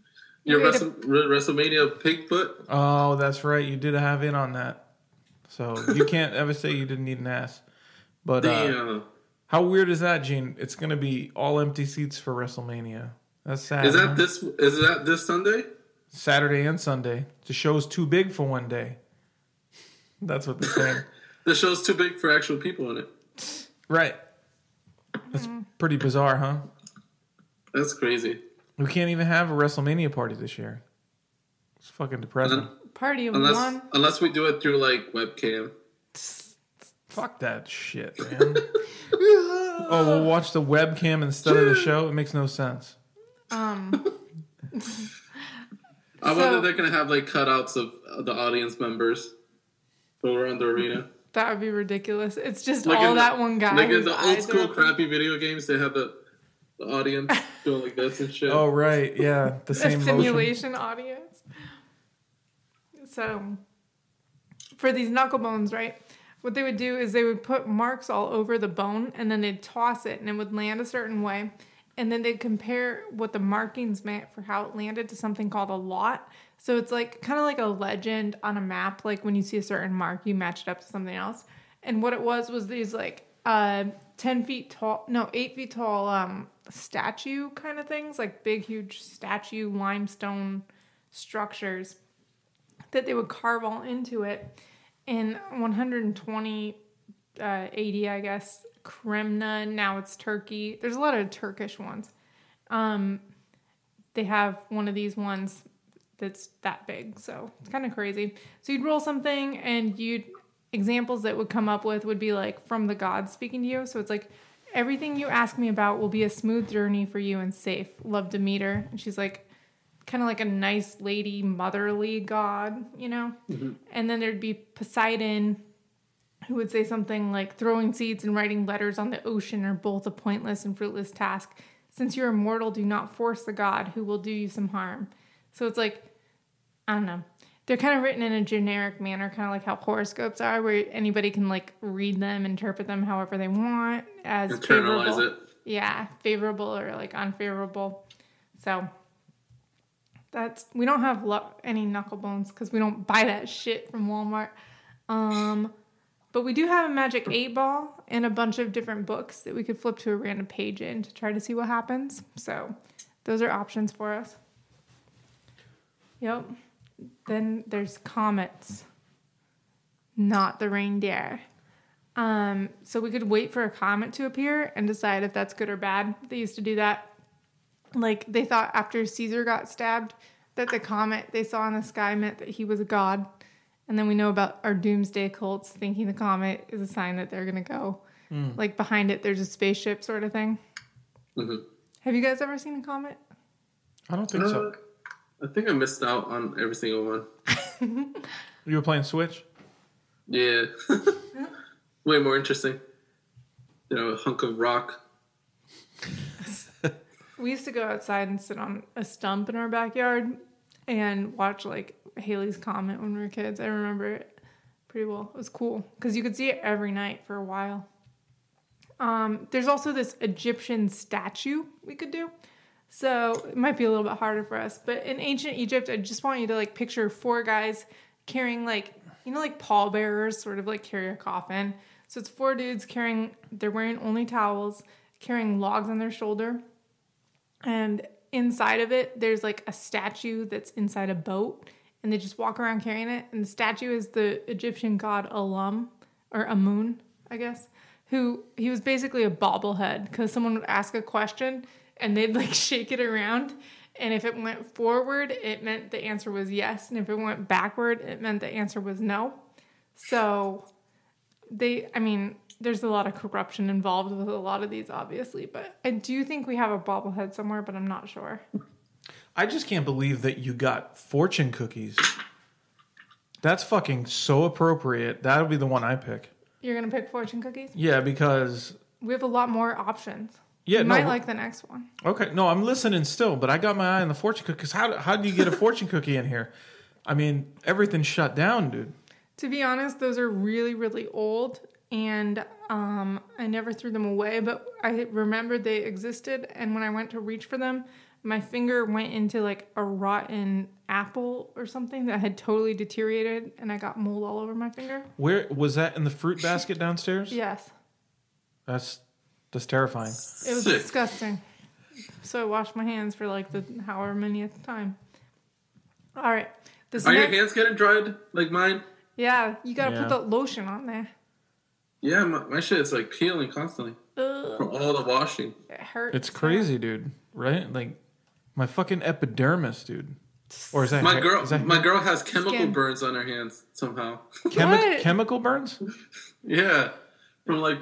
Your WrestleMania pig foot? Oh, that's right. You did have in on that. So you can't ever say you didn't need an ass. But how weird is that, Gene? It's going to be all empty seats for WrestleMania. That's sad. Is that this Sunday? Saturday and Sunday. The show's too big for one day. That's what they're saying. The show's too big for actual people in it. Right. That's pretty bizarre, huh? That's crazy. We can't even have a WrestleMania party this year. It's fucking depressing. Party of one. Unless we do it through, like, webcam. Fuck that shit, man. Oh, we'll watch the webcam instead of the show? It makes no sense. I wonder if they're going to have, like, cutouts of the audience members go around the arena. That would be ridiculous. It's just like all that one guy. Like in the old school crappy video games, they have the audience doing like this and shit. Oh, right. Yeah. The same simulation audience. So, for these knuckle bones, right? What they would do is they would put marks all over the bone and then they'd toss it and it would land a certain way. And then they'd compare what the markings meant for how it landed to something called a lot. So it's like kind of like a legend on a map. Like when you see a certain mark, you match it up to something else. And what it was these like 8 feet tall statue kind of things, like big, huge statue limestone structures that they would carve all into it. In 120 AD, I guess, Kremna, now it's Turkey. There's a lot of Turkish ones. They have one of these ones that's that big, so it's kind of crazy. So you'd roll something, and examples that would come up with would be like from the gods speaking to you. So it's like, everything you ask me about will be a smooth journey for you and safe. Love, Demeter. And she's like, kind of like a nice lady, motherly god, you know? Mm-hmm. And then there'd be Poseidon, who would say something like, throwing seeds and writing letters on the ocean are both a pointless and fruitless task. Since you're immortal, do not force the god who will do you some harm. So it's like, I don't know. They're kind of written in a generic manner, kind of like how horoscopes are, where anybody can like read them, interpret them however they want as internalize favorable. It. Yeah, favorable or like unfavorable. So we don't have any knuckle bones because we don't buy that shit from Walmart. But we do have a magic 8-ball and a bunch of different books that we could flip to a random page in to try to see what happens. So those are options for us. Yep. Then there's comets, not the reindeer. So we could wait for a comet to appear and decide if that's good or bad. They used to do that. Like, they thought after Caesar got stabbed that the comet they saw in the sky meant that he was a god. And then we know about our doomsday cults thinking the comet is a sign that they're going to go. Like, behind it, there's a spaceship sort of thing. Mm-hmm. Have you guys ever seen a comet? I don't think so. I think I missed out on every single one. You were playing Switch? Yeah. Way more interesting. You know, a hunk of rock. We used to go outside and sit on a stump in our backyard and watch, like, Halley's Comet when we were kids. I remember it pretty well. It was cool because you could see it every night for a while. There's also this Egyptian statue we could do. So it might be a little bit harder for us. But in ancient Egypt, I just want you to, like, picture 4 guys carrying, like, you know, like pallbearers sort of, like, carry a coffin. So it's 4 dudes they're wearing only towels, carrying logs on their shoulder. And inside of it, there's, like, a statue that's inside a boat. And they just walk around carrying it. And the statue is the Egyptian god Amun, I guess. He was basically a bobblehead. Because someone would ask a question and they'd, like, shake it around. And if it went forward, it meant the answer was yes. And if it went backward, it meant the answer was no. So there's a lot of corruption involved with a lot of these, obviously. But I do think we have a bobblehead somewhere, but I'm not sure. I just can't believe that you got fortune cookies. That's fucking so appropriate. That'll be the one I pick. You're going to pick fortune cookies? Yeah, because we have a lot more options. Yeah, you might like the next one. Okay, no, I'm listening still, but I got my eye on the fortune cookies. How do you get a fortune cookie in here? I mean, everything's shut down, dude. To be honest, those are really, really old, and I never threw them away, but I remembered they existed, and when I went to reach for them, my finger went into like a rotten apple or something that had totally deteriorated, and I got mold all over my finger. Where was that, in the fruit basket downstairs? Yes. That's terrifying. It was disgusting. So I washed my hands for like the however many at the time. All right. Are your hands getting dried like mine? Yeah, you gotta put the lotion on there. Yeah, my shit is like peeling constantly from all the washing. It hurts. It's crazy, dude. Right? Like my fucking epidermis, dude. Or is that my girl has chemical skin burns on her hands somehow. Chemical burns? Yeah, from like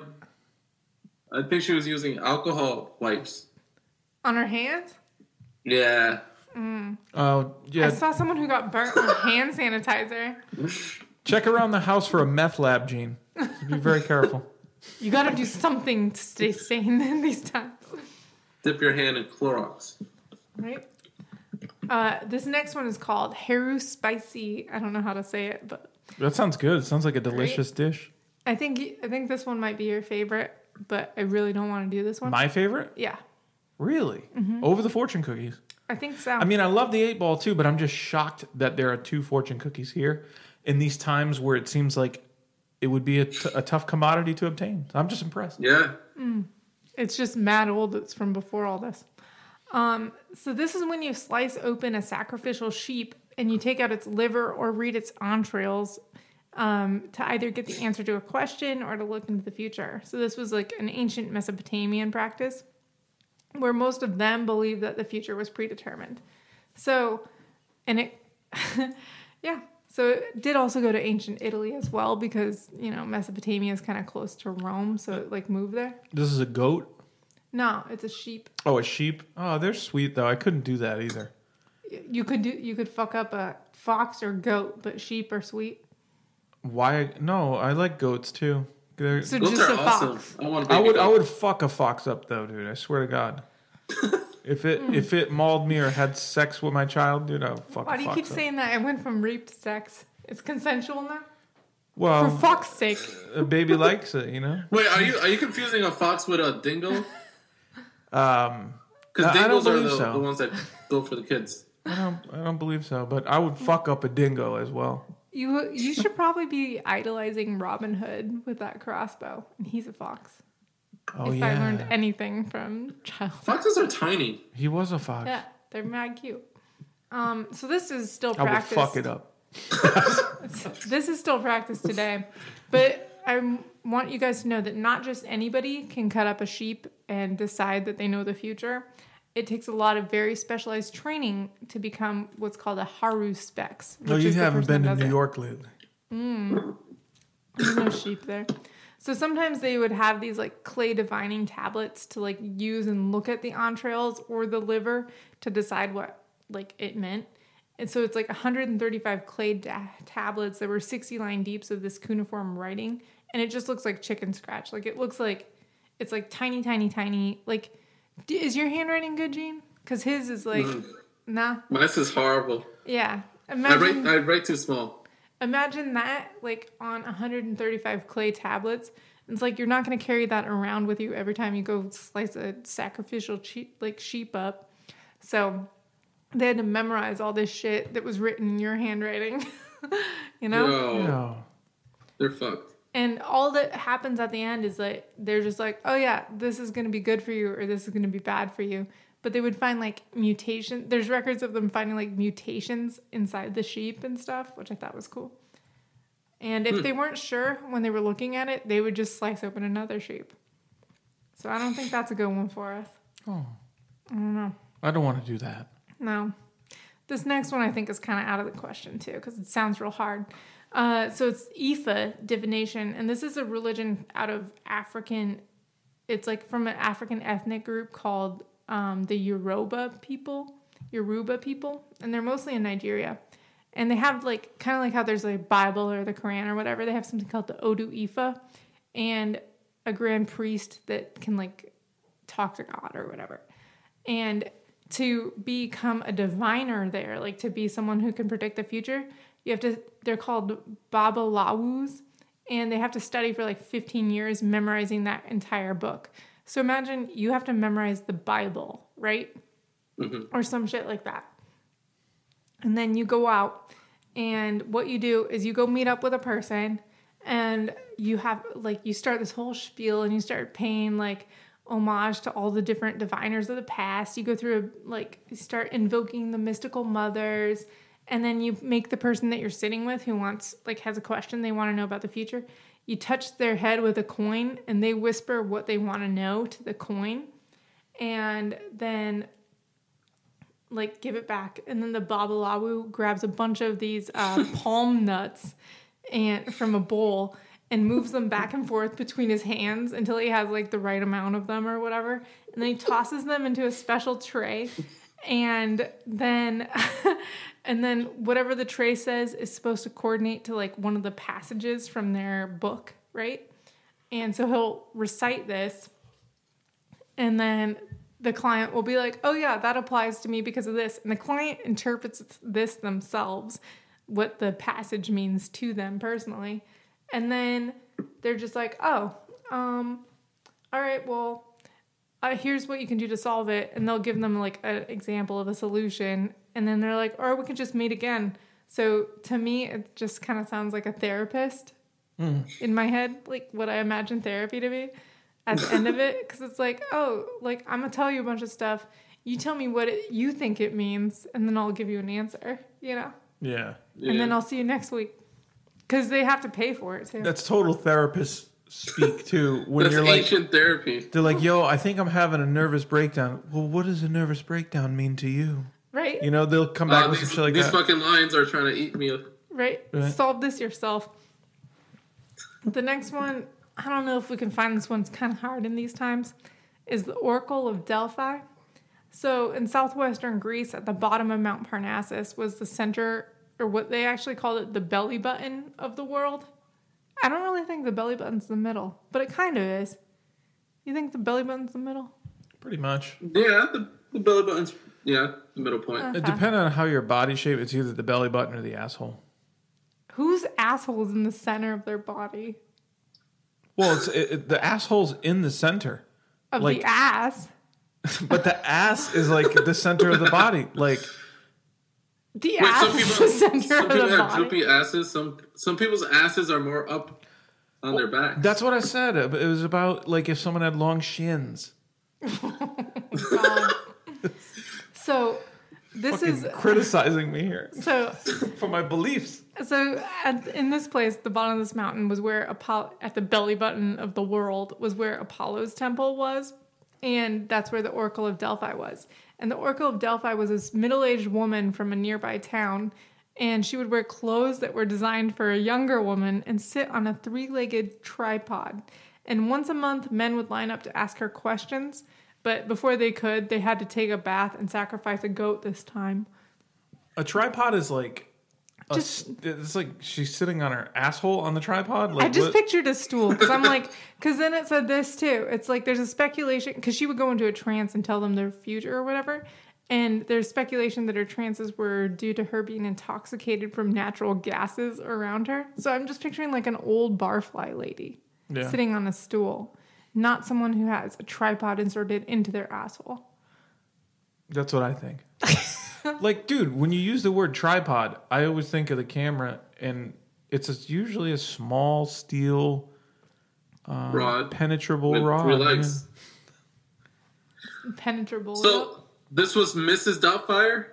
I think she was using alcohol wipes on her hands. Yeah. Oh yeah. I saw someone who got burnt with hand sanitizer. Check around the house for a meth lab, Gene. Be very careful. You got to do something to stay sane in these times. Dip your hand in Clorox. Right. This next one is called Haru Spicy. I don't know how to say it, but that sounds good. It sounds like a delicious dish. I think this one might be your favorite, but I really don't want to do this one. My favorite? Yeah. Really? Mm-hmm. Over the fortune cookies? I think so. I mean, I love the 8-ball too, but I'm just shocked that there are 2 fortune cookies here in these times where it seems like it would be a tough commodity to obtain. I'm just impressed. Yeah. It's just mad old. It's from before all this. So this is when you slice open a sacrificial sheep and you take out its liver or read its entrails to either get the answer to a question or to look into the future. So this was like an ancient Mesopotamian practice where most of them believed that the future was predetermined. So, and it, yeah. So it did also go to ancient Italy as well because, Mesopotamia is kind of close to Rome. So it like moved there. This is a goat? No, it's a sheep. Oh, a sheep? Oh, they're sweet though. I couldn't do that either. You could fuck up a fox or goat, but sheep are sweet. Why? No, I like goats too. So goats just are a awesome. fox. I would fuck a fox up though, dude. I swear to God. If it mauled me or had sex with my child, dude, I would fuck a fox up. Why do you keep saying that? I went from rape to sex. It's consensual now? Well, for fuck's sake. A baby likes it, Wait, are you confusing a fox with a dingo? Because I don't dingoes are believe the ones that go for the kids. I don't believe so, but I would fuck up a dingo as well. You should probably be idolizing Robin Hood with that crossbow, and he's a fox. Oh, if I learned anything from childhood. Foxes are tiny. He was a fox. Yeah, they're mad cute. So this is still practice. I would fuck it up. This is still practice today, but I want you guys to know that not just anybody can cut up a sheep and decide that they know the future. It takes a lot of very specialized training to become what's called a Haru Specs. No, you haven't been to New York lately. There's no sheep there. So sometimes they would have these like clay divining tablets to like use and look at the entrails or the liver to decide what like it meant. And so it's like 135 clay tablets that were 60 line deeps of this cuneiform writing. And it just looks like chicken scratch. Like it looks like it's like tiny, tiny, tiny. Like, is your handwriting good, Gene? Because his is like, nah. Mine's is horrible. Yeah. I write too small. Imagine that like on 135 clay tablets. It's like you're not going to carry that around with you every time you go slice a sacrificial sheep up. So they had to memorize all this shit that was written in your handwriting. No. They're fucked. And all that happens at the end is that they're just like, oh yeah, this is going to be good for you or this is going to be bad for you. But they would find like mutation. There's records of them finding like mutations inside the sheep and stuff, which I thought was cool. And if they weren't sure when they were looking at it, they would just slice open another sheep. So I don't think that's a good one for us. Oh. I don't know. I don't want to do that. No. This next one I think is kind of out of the question too, because it sounds real hard. So it's Ifa divination, and this is a religion out of African. It's like from an African ethnic group called the Yoruba people, and they're mostly in Nigeria. And they have like kind of like how there's like Bible or the Quran or whatever. They have something called the Odu Ifa, and a grand priest that can like talk to God or whatever. And to become a diviner there, like to be someone who can predict the future, they're called Babalawus, and they have to study for like 15 years memorizing that entire book. So imagine you have to memorize the Bible, right? or some shit like that. And then you go out, and what you do is you go meet up with a person, and you have, like, you start this whole spiel, and you start paying, like, homage to all the different diviners of the past. You go through, you start invoking the mystical mothers, and then you make the person that you're sitting with who has a question they want to know about the future. You touch their head with a coin, and they whisper what they want to know to the coin, and then give it back. And then the Babalawu grabs a bunch of these palm nuts and from a bowl and moves them back and forth between his hands until he has the right amount of them or whatever. And then he tosses them into a special tray. And then whatever the tray says is supposed to coordinate to one of the passages from their book, right? And so he'll recite this, and then the client will be like, oh yeah, that applies to me because of this. And the client interprets this themselves, what the passage means to them personally. And then they're just like, oh, all right, well, here's what you can do to solve it. And they'll give them an example of a solution. And then they're like, or we can just meet again. So to me, it just kind of sounds like a therapist in my head, what I imagine therapy to be at the end of it. Because it's I'm going to tell you a bunch of stuff. You tell me what you think it means, and then I'll give you an answer, Yeah. And then I'll see you next week. Because they have to pay for it, too. That's total therapist speak, too. When That's you're ancient therapy. They're like, yo, I think I'm having a nervous breakdown. Well, what does a nervous breakdown mean to you? Right? They'll come back with some shit like these that. These fucking lions are trying to eat me. Right? Solve this yourself. The next one, I don't know if we can find this one. It's kind of hard in these times, is the Oracle of Delphi. So in southwestern Greece, at the bottom of Mount Parnassus, was the center, or what they actually called it, the belly button of the world. I don't really think the belly button's the middle, but it kind of is. You think the belly button's the middle? Pretty much. Yeah, the belly button's, the middle point. Okay. It depends on how your body shape. It's either the belly button or the asshole. Whose asshole is in the center of their body? Well, the asshole's in the center. Of the ass. But the ass is the center of the body. The ass is the center of the body. Some people have droopy asses. Some people's asses are more up on their back. That's what I said. It was about if someone had long shins. God. So this is criticizing me here. So for my beliefs. So in this place, the bottom of this mountain was where at the belly button of the world was where Apollo's temple was, and that's where the Oracle of Delphi was. And the Oracle of Delphi was this middle-aged woman from a nearby town, and she would wear clothes that were designed for a younger woman and sit on a 3-legged tripod. And once a month, men would line up to ask her questions, but before they could, they had to take a bath and sacrifice a goat this time. A tripod is it's like she's sitting on her asshole on the tripod. I just pictured a stool because I'm because then it said this too. It's there's a speculation because she would go into a trance and tell them their future or whatever. And there's speculation that her trances were due to her being intoxicated from natural gases around her. So I'm just picturing an old barfly lady sitting on a stool, not someone who has a tripod inserted into their asshole. That's what I think. Dude, when you use the word tripod, I always think of the camera, and it's usually a small steel rod, penetrable rod. Relax. Yeah. Penetrable. So this was Mrs. Doubtfire.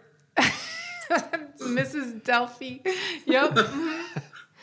Mrs. Delphi. Yep. Mm-hmm.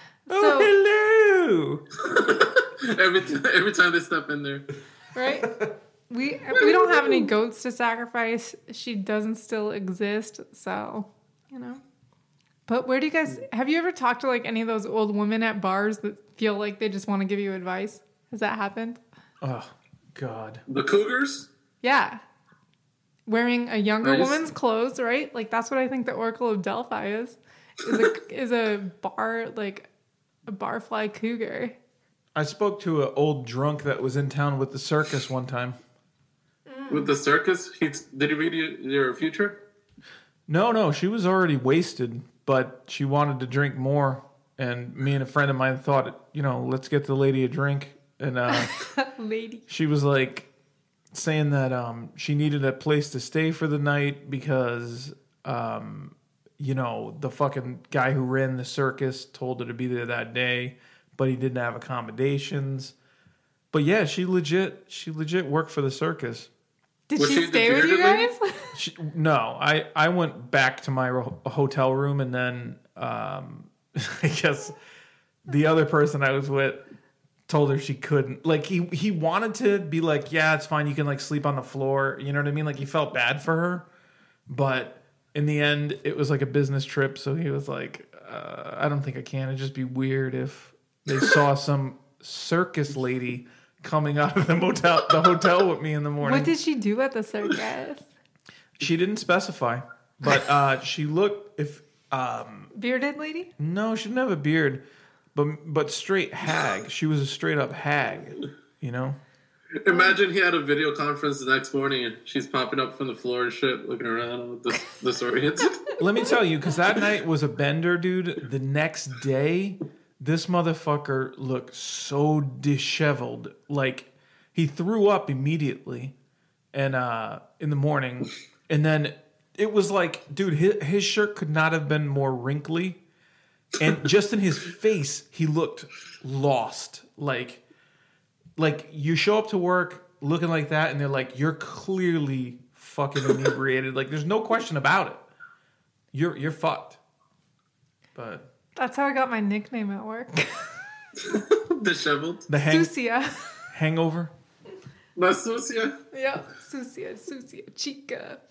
Oh, hello. every time they step in there, right? We don't have any goats to sacrifice. She doesn't still exist, so, But where do you guys... Have you ever talked to, any of those old women at bars that feel like they just want to give you advice? Has that happened? Oh, God. The cougars? Yeah. Wearing a younger woman's clothes, right? That's what I think the Oracle of Delphi is a bar, a barfly cougar. I spoke to an old drunk that was in town with the circus one time. With the circus? Did he read your future? No, she was already wasted, but she wanted to drink more. And me and a friend of mine thought, let's get the lady a drink. And lady. She was like, saying that she needed a place to stay for the night because the fucking guy who ran the circus told her to be there that day, but he didn't have accommodations. But yeah, she legit worked for the circus. Did she stay with you guys? No, I went back to my hotel room, and then I guess the other person I was with told her she couldn't. Like he wanted to be like, yeah, it's fine, you can like sleep on the floor. You know what I mean? Like he felt bad for her, but in the end, it was like a business trip. So he was like, I don't think I can. It'd just be weird if they saw some circus lady coming out of the hotel with me in the morning. What did she do at the circus? She didn't specify, but she looked bearded lady? No, she didn't have a beard, but straight hag. She was a straight up hag, you know? Imagine he had a video conference the next morning and she's popping up from the floor and shit, looking around disoriented. Let me tell you, because that night was a bender, dude. The next day, this motherfucker looked so disheveled. Like, he threw up immediately and in the morning. And then it was like, dude, his shirt could not have been more wrinkly. And just in his face, he looked lost. Like you show up to work looking like that, and they're like, you're clearly fucking inebriated. Like, there's no question about it. You're fucked. But that's how I got my nickname at work. Disheveled. Sucia. Hangover. La Sucia. Yeah, Sucia chica.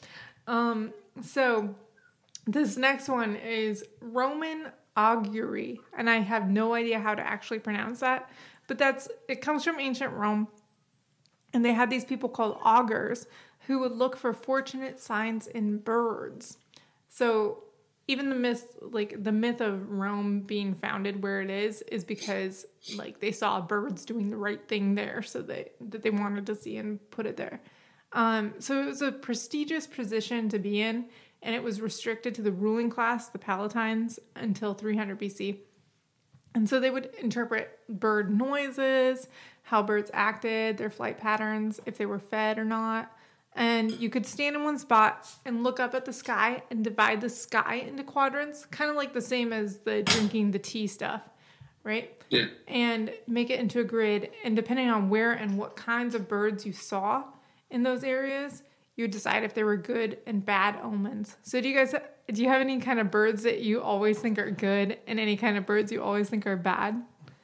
So this next one is Roman augury, and I have no idea how to actually pronounce that, but it comes from ancient Rome, and they had these people called augurs who would look for fortunate signs in birds. So even the myth of Rome being founded where it is because like they saw birds doing the right thing there, so that they wanted to see and put it there. So it was a prestigious position to be in, and it was restricted to the ruling class, the Palatines, until 300 BC. And so they would interpret bird noises, how birds acted, their flight patterns, if they were fed or not. And you could stand in one spot and look up at the sky and divide the sky into quadrants, kind of like the same as the drinking the tea stuff, right? Yeah. And make it into a grid. And depending on where and what kinds of birds you saw in those areas, you would decide if they were good and bad omens. So do you have any kind of birds that you always think are good and any kind of birds you always think are bad?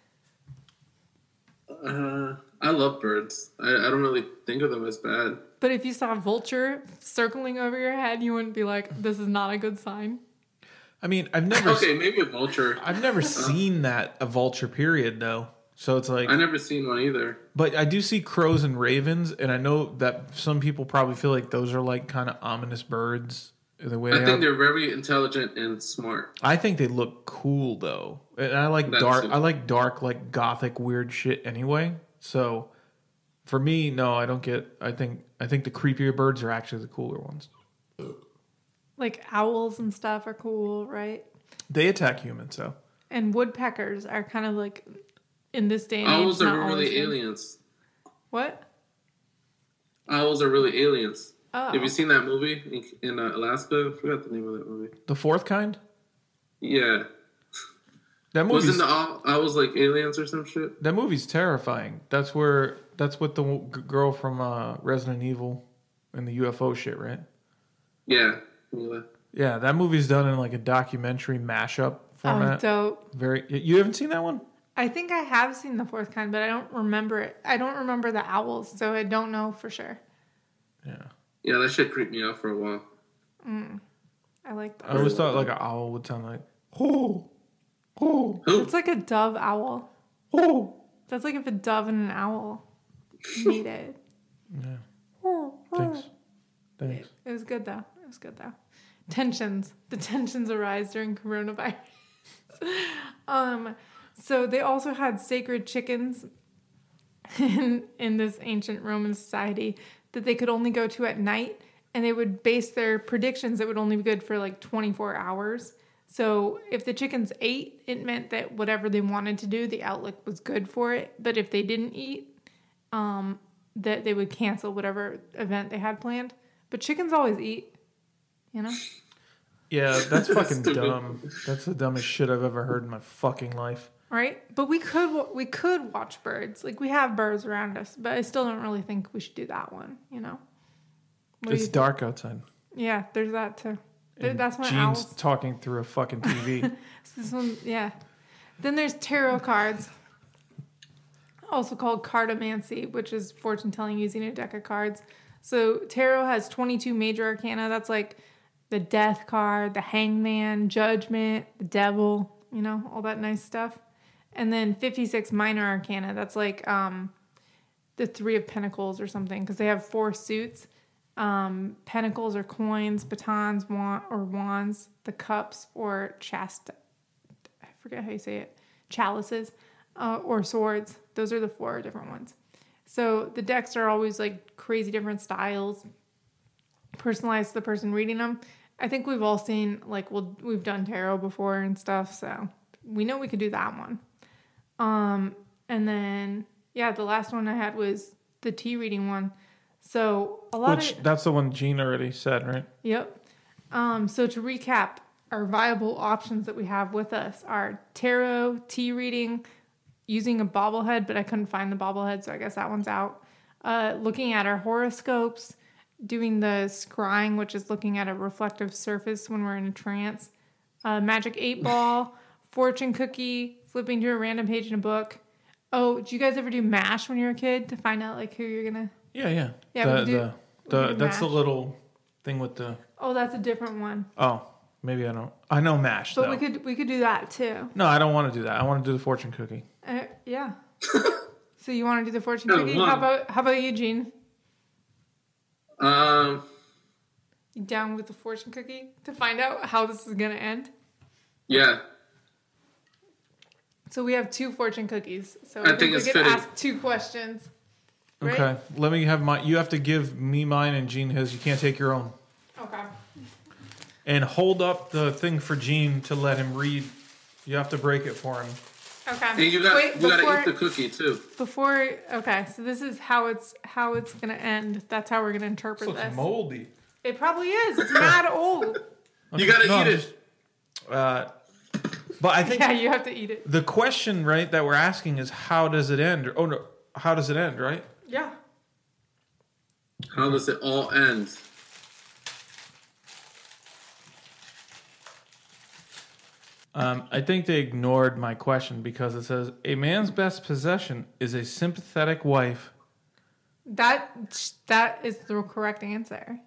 I love birds. I don't really think of them as bad. But if you saw a vulture circling over your head, you wouldn't be like, this is not a good sign. I mean, I've never... Okay, maybe a vulture. I've never seen a vulture period, though. So it's like... I've never seen one either. But I do see crows and ravens, and I know that some people probably feel like those are like kind of ominous birds. The way I think they're very intelligent and smart. I think they look cool, though. And I like dark. I like dark, like gothic, weird shit anyway. So for me, no, I don't get... I think the creepier birds are actually the cooler ones. Like owls and stuff are cool, right? They attack humans, so. And woodpeckers are kind of like... In this day and age, owls are really aliens. What? Owls are really aliens. Oh. Have you seen that movie in Alaska? I forgot the name of that movie. The Fourth Kind? Yeah. That movie wasn't the owls like aliens or some shit? That movie's terrifying. That's what the girl from Resident Evil and the UFO shit, right? Yeah. Yeah, that movie's done in like a documentary mashup format. Oh, dope. You haven't seen that one? I think I have seen The Fourth Kind, but I don't remember it. I don't remember the owls, so I don't know for sure. Yeah. Yeah, that shit creeped me out for a while. I like that. I always thought like an owl would sound like, oh, oh. It's like a dove owl. Oh. That's like if a dove and an owl mated. Yeah. Thanks. It was good though. Tensions. The tensions arise during coronavirus. So they also had sacred chickens in this ancient Roman society that they could only go to at night, and they would base their predictions that would only be good for like 24 hours. So if the chickens ate, it meant that whatever they wanted to do, the outlook was good for it. But if they didn't eat, that they would cancel whatever event they had planned. But chickens always eat, you know? Yeah, that's fucking dumb. That's the dumbest shit I've ever heard in my fucking life. Right? But we could watch birds. Like, we have birds around us, but I still don't really think we should do that one, you know? It's dark outside. Yeah, there's that too. That's when Gene's owls... talking through a fucking TV. This one, yeah. Then there's tarot cards, also called cartomancy, which is fortune telling using a deck of cards. So tarot has 22 major arcana. That's like the death card, the hangman, judgment, the devil, you know, all that nice stuff. And then 56 minor arcana. That's like the 3 of pentacles or something, because they have 4 suits. Pentacles or coins, batons, wands, the cups or I forget how you say it, chalices, or swords. Those are the 4 different ones. So the decks are always like crazy different styles, personalized to the person reading them. I think we've all seen, like, we've done tarot before and stuff, so we know we could do that one. And then, yeah, the last one I had was the tea reading one. So that's the one Gene already said, right? Yep. So to recap, our viable options that we have with us are tarot, tea reading, using a bobblehead, but I couldn't find the bobblehead, so I guess that one's out. Looking at our horoscopes, doing the scrying, which is looking at a reflective surface when we're in a trance. Magic 8 ball, fortune cookie, flipping to a random page in a book. Oh, did you guys ever do MASH when you were a kid to find out like who you're gonna? Yeah. That's the little thing with the. Oh, that's a different one. Oh, maybe I don't. I know MASH. But though. we could do that too. No, I don't want to do that. I want to do the fortune cookie. Yeah. So you want to do the fortune cookie? How about you, Gene? You down with the fortune cookie to find out how this is gonna end? Yeah. So we have 2 fortune cookies. So I think we it's could fitting. ask 2 questions. Right? Okay, let me have my. You have to give me mine and Gene his. You can't take your own. Okay. And hold up the thing for Gene to let him read. You have to break it for him. Okay. And you gotta eat the cookie too. Okay, so this is how it's gonna end. That's how we're gonna interpret This looks this. moldy. It probably is. It's mad old. You gotta eat it. But I think you have to eat it. the question, right, that we're asking is how does it end? Oh no, how does it end, right? Yeah. How does it all end? I think they ignored my question because it says a man's best possession is a sympathetic wife. That is the correct answer.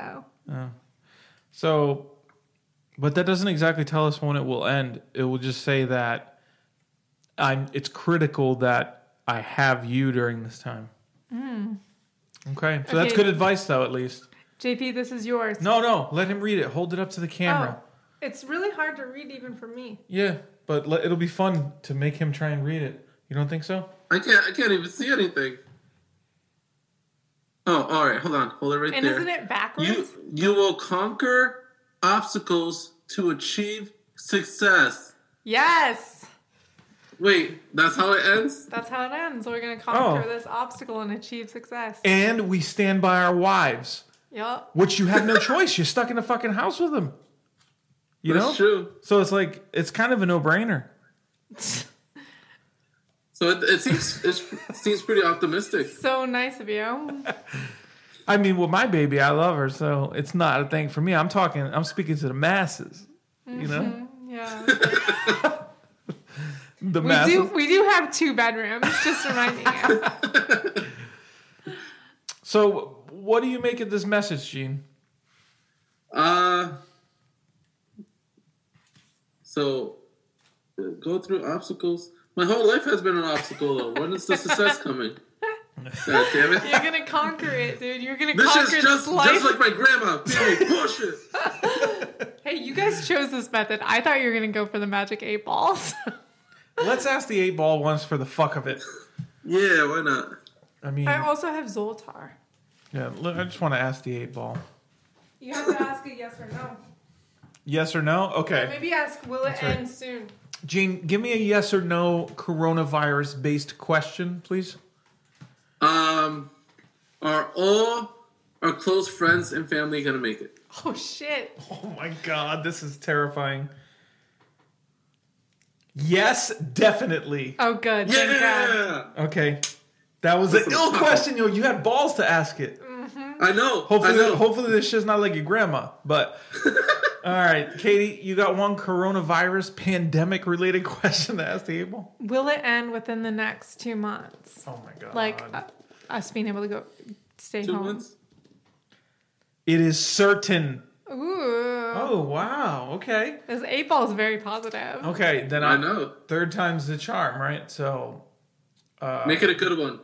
So, but that doesn't exactly tell us when it will end. It will just say that it's critical that I have you during this time. Okay, so that's good advice, though, at least. JP, this is yours. No, let him read it. Hold it up to the camera. Oh, it's really hard to read even for me. Yeah, but it'll be fun to make him try and read it. You don't think so? I can't even see anything. Oh, all right. Hold on. Hold it right there. And isn't it backwards? You will conquer obstacles to achieve success. Yes. Wait, that's how it ends? That's how it ends. We're going to conquer this obstacle and achieve success. And we stand by our wives. Yep. Which you have no choice. You're stuck in a fucking house with them. You know? That's true. So it's like, it's kind of a no-brainer. So it seems pretty optimistic. So nice of you. I mean, with my baby, I love her, so it's not a thing for me. I'm speaking to the masses. You know? Yeah. We do have 2 bedrooms, just reminding you. So, what do you make of this message, Gene? So, go through obstacles. My whole life has been an obstacle, though. When is the success coming? God damn it. You're going to conquer it, dude. You're going to This conquer is this life. just like my grandma. Push it. Hey, you guys chose this method. I thought you were going to go for the magic 8 balls. Let's ask the 8 ball once for the fuck of it. Yeah, why not? I mean, I also have Zoltar. Yeah, I just want to ask the 8 ball. You have to ask a yes or no. Yes or no? Okay. Or maybe ask, will it end soon? Gene, give me a yes or no coronavirus-based question, please. Are all our close friends and family going to make it? Oh, shit. Oh, my God. This is terrifying. Yes, definitely. Oh, good. Thank God. Okay. That was an ill question, yo. You had balls to ask it. I know. Hopefully this shit's not like your grandma. But, all right. Katie, you got one coronavirus pandemic-related question to ask the Able? Will it end within the next 2 months? Oh, my God. Like, us being able to stay 2 home. months? It is certain. Ooh. Oh, wow. Okay. This 8 Ball is very positive. Okay, then I know. Third time's the charm, right? So, make it a good one.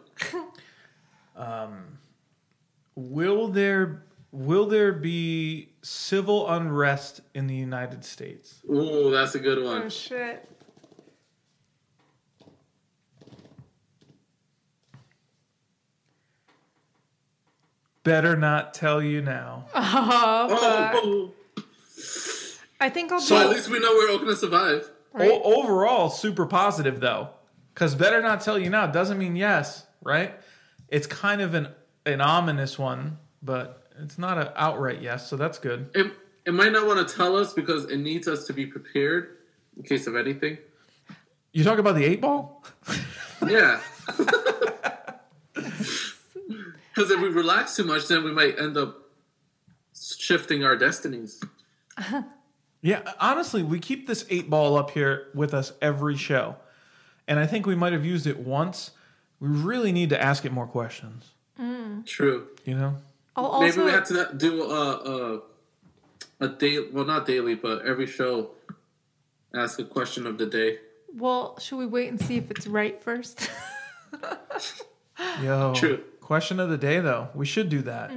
will there be civil unrest in the United States? Ooh, that's a good one. Oh, shit. Better not tell you now. Oh. I think I'll So at least we know we're all going to survive. Right. Overall, super positive though, because better not tell you now doesn't mean yes, right? It's kind of an ominous one, but it's not an outright yes, so that's good. It might not want to tell us because it needs us to be prepared in case of anything. You talk about the 8 Ball? Yeah. Because if we relax too much, then we might end up shifting our destinies. Yeah, honestly, we keep this 8 Ball up here with us every show. And I think we might have used it once. We really need to ask it more questions. True. You know? Maybe we have to do a day, well, not daily, but every show, ask a question of the day. Well, should we wait and see if it's right first? Yo. True. Question of the day, though. We should do that.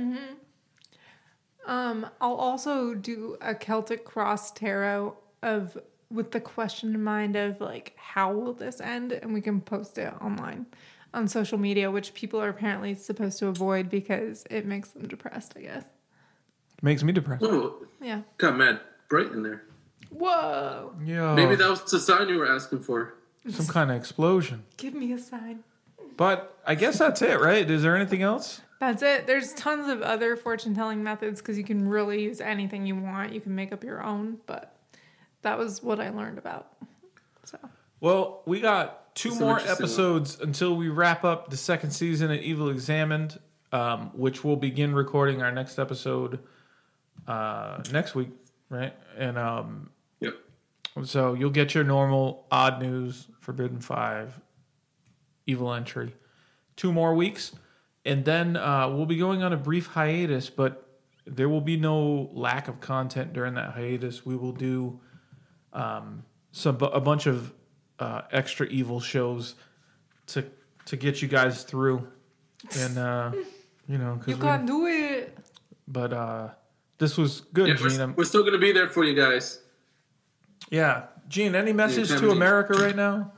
I'll also do a Celtic Cross Tarot with the question in mind of like, how will this end? And we can post it online on social media, which people are apparently supposed to avoid because it makes them depressed, I guess. Makes me depressed. Oh, Yeah. got mad bright in there. Whoa. Yo. Maybe that was the sign you were asking for. Some kind of explosion. Give me a sign. But I guess that's it, right? Is there anything else? That's it. There's tons of other fortune telling methods because you can really use anything you want. You can make up your own, but that was what I learned about. So, well, we got 2 That's more an interesting episodes until we wrap up the second season of Evil Examined, which we'll begin recording our next episode next week, right? And Yep. so you'll get your normal Odd News, Forbidden 5, Evil Entry. 2 more weeks. And then we'll be going on a brief hiatus, but there will be no lack of content during that hiatus. We will do a bunch of extra evil shows to get you guys through, and you know, you can't do it. But this was good, Yeah, Gene. we're still going to be there for you guys. Yeah, Gene. Any message to America right now?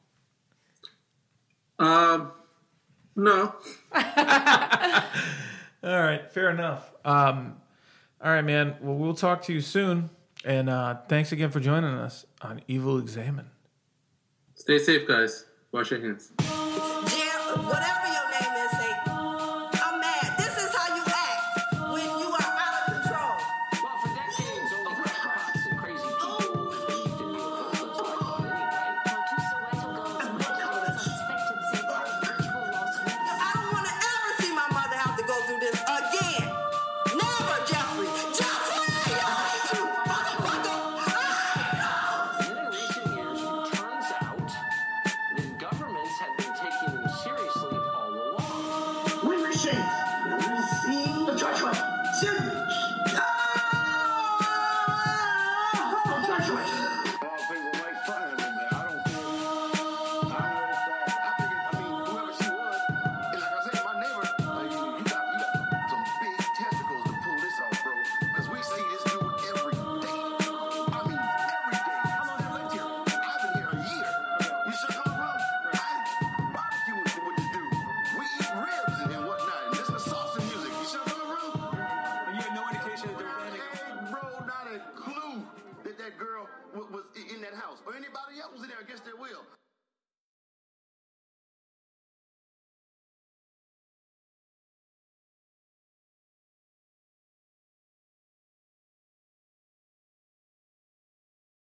No. All right, fair enough. All right, man. Well, we'll talk to you soon. And thanks again for joining us on Evil Examined. Stay safe, guys. Wash your hands. Jim, whatever your name is, say, I'm mad. This is how you act when you are out of control. Well, for decades, only crackpots and crazy people believed in UFOs. That's what I thought anyway. I don't want to ever see my mother have to go through this again. Never, Jeffrey. Jeffrey! You motherfucker! And then in recent years, it turns out that governments had been taking them seriously all along. We receive the judgment.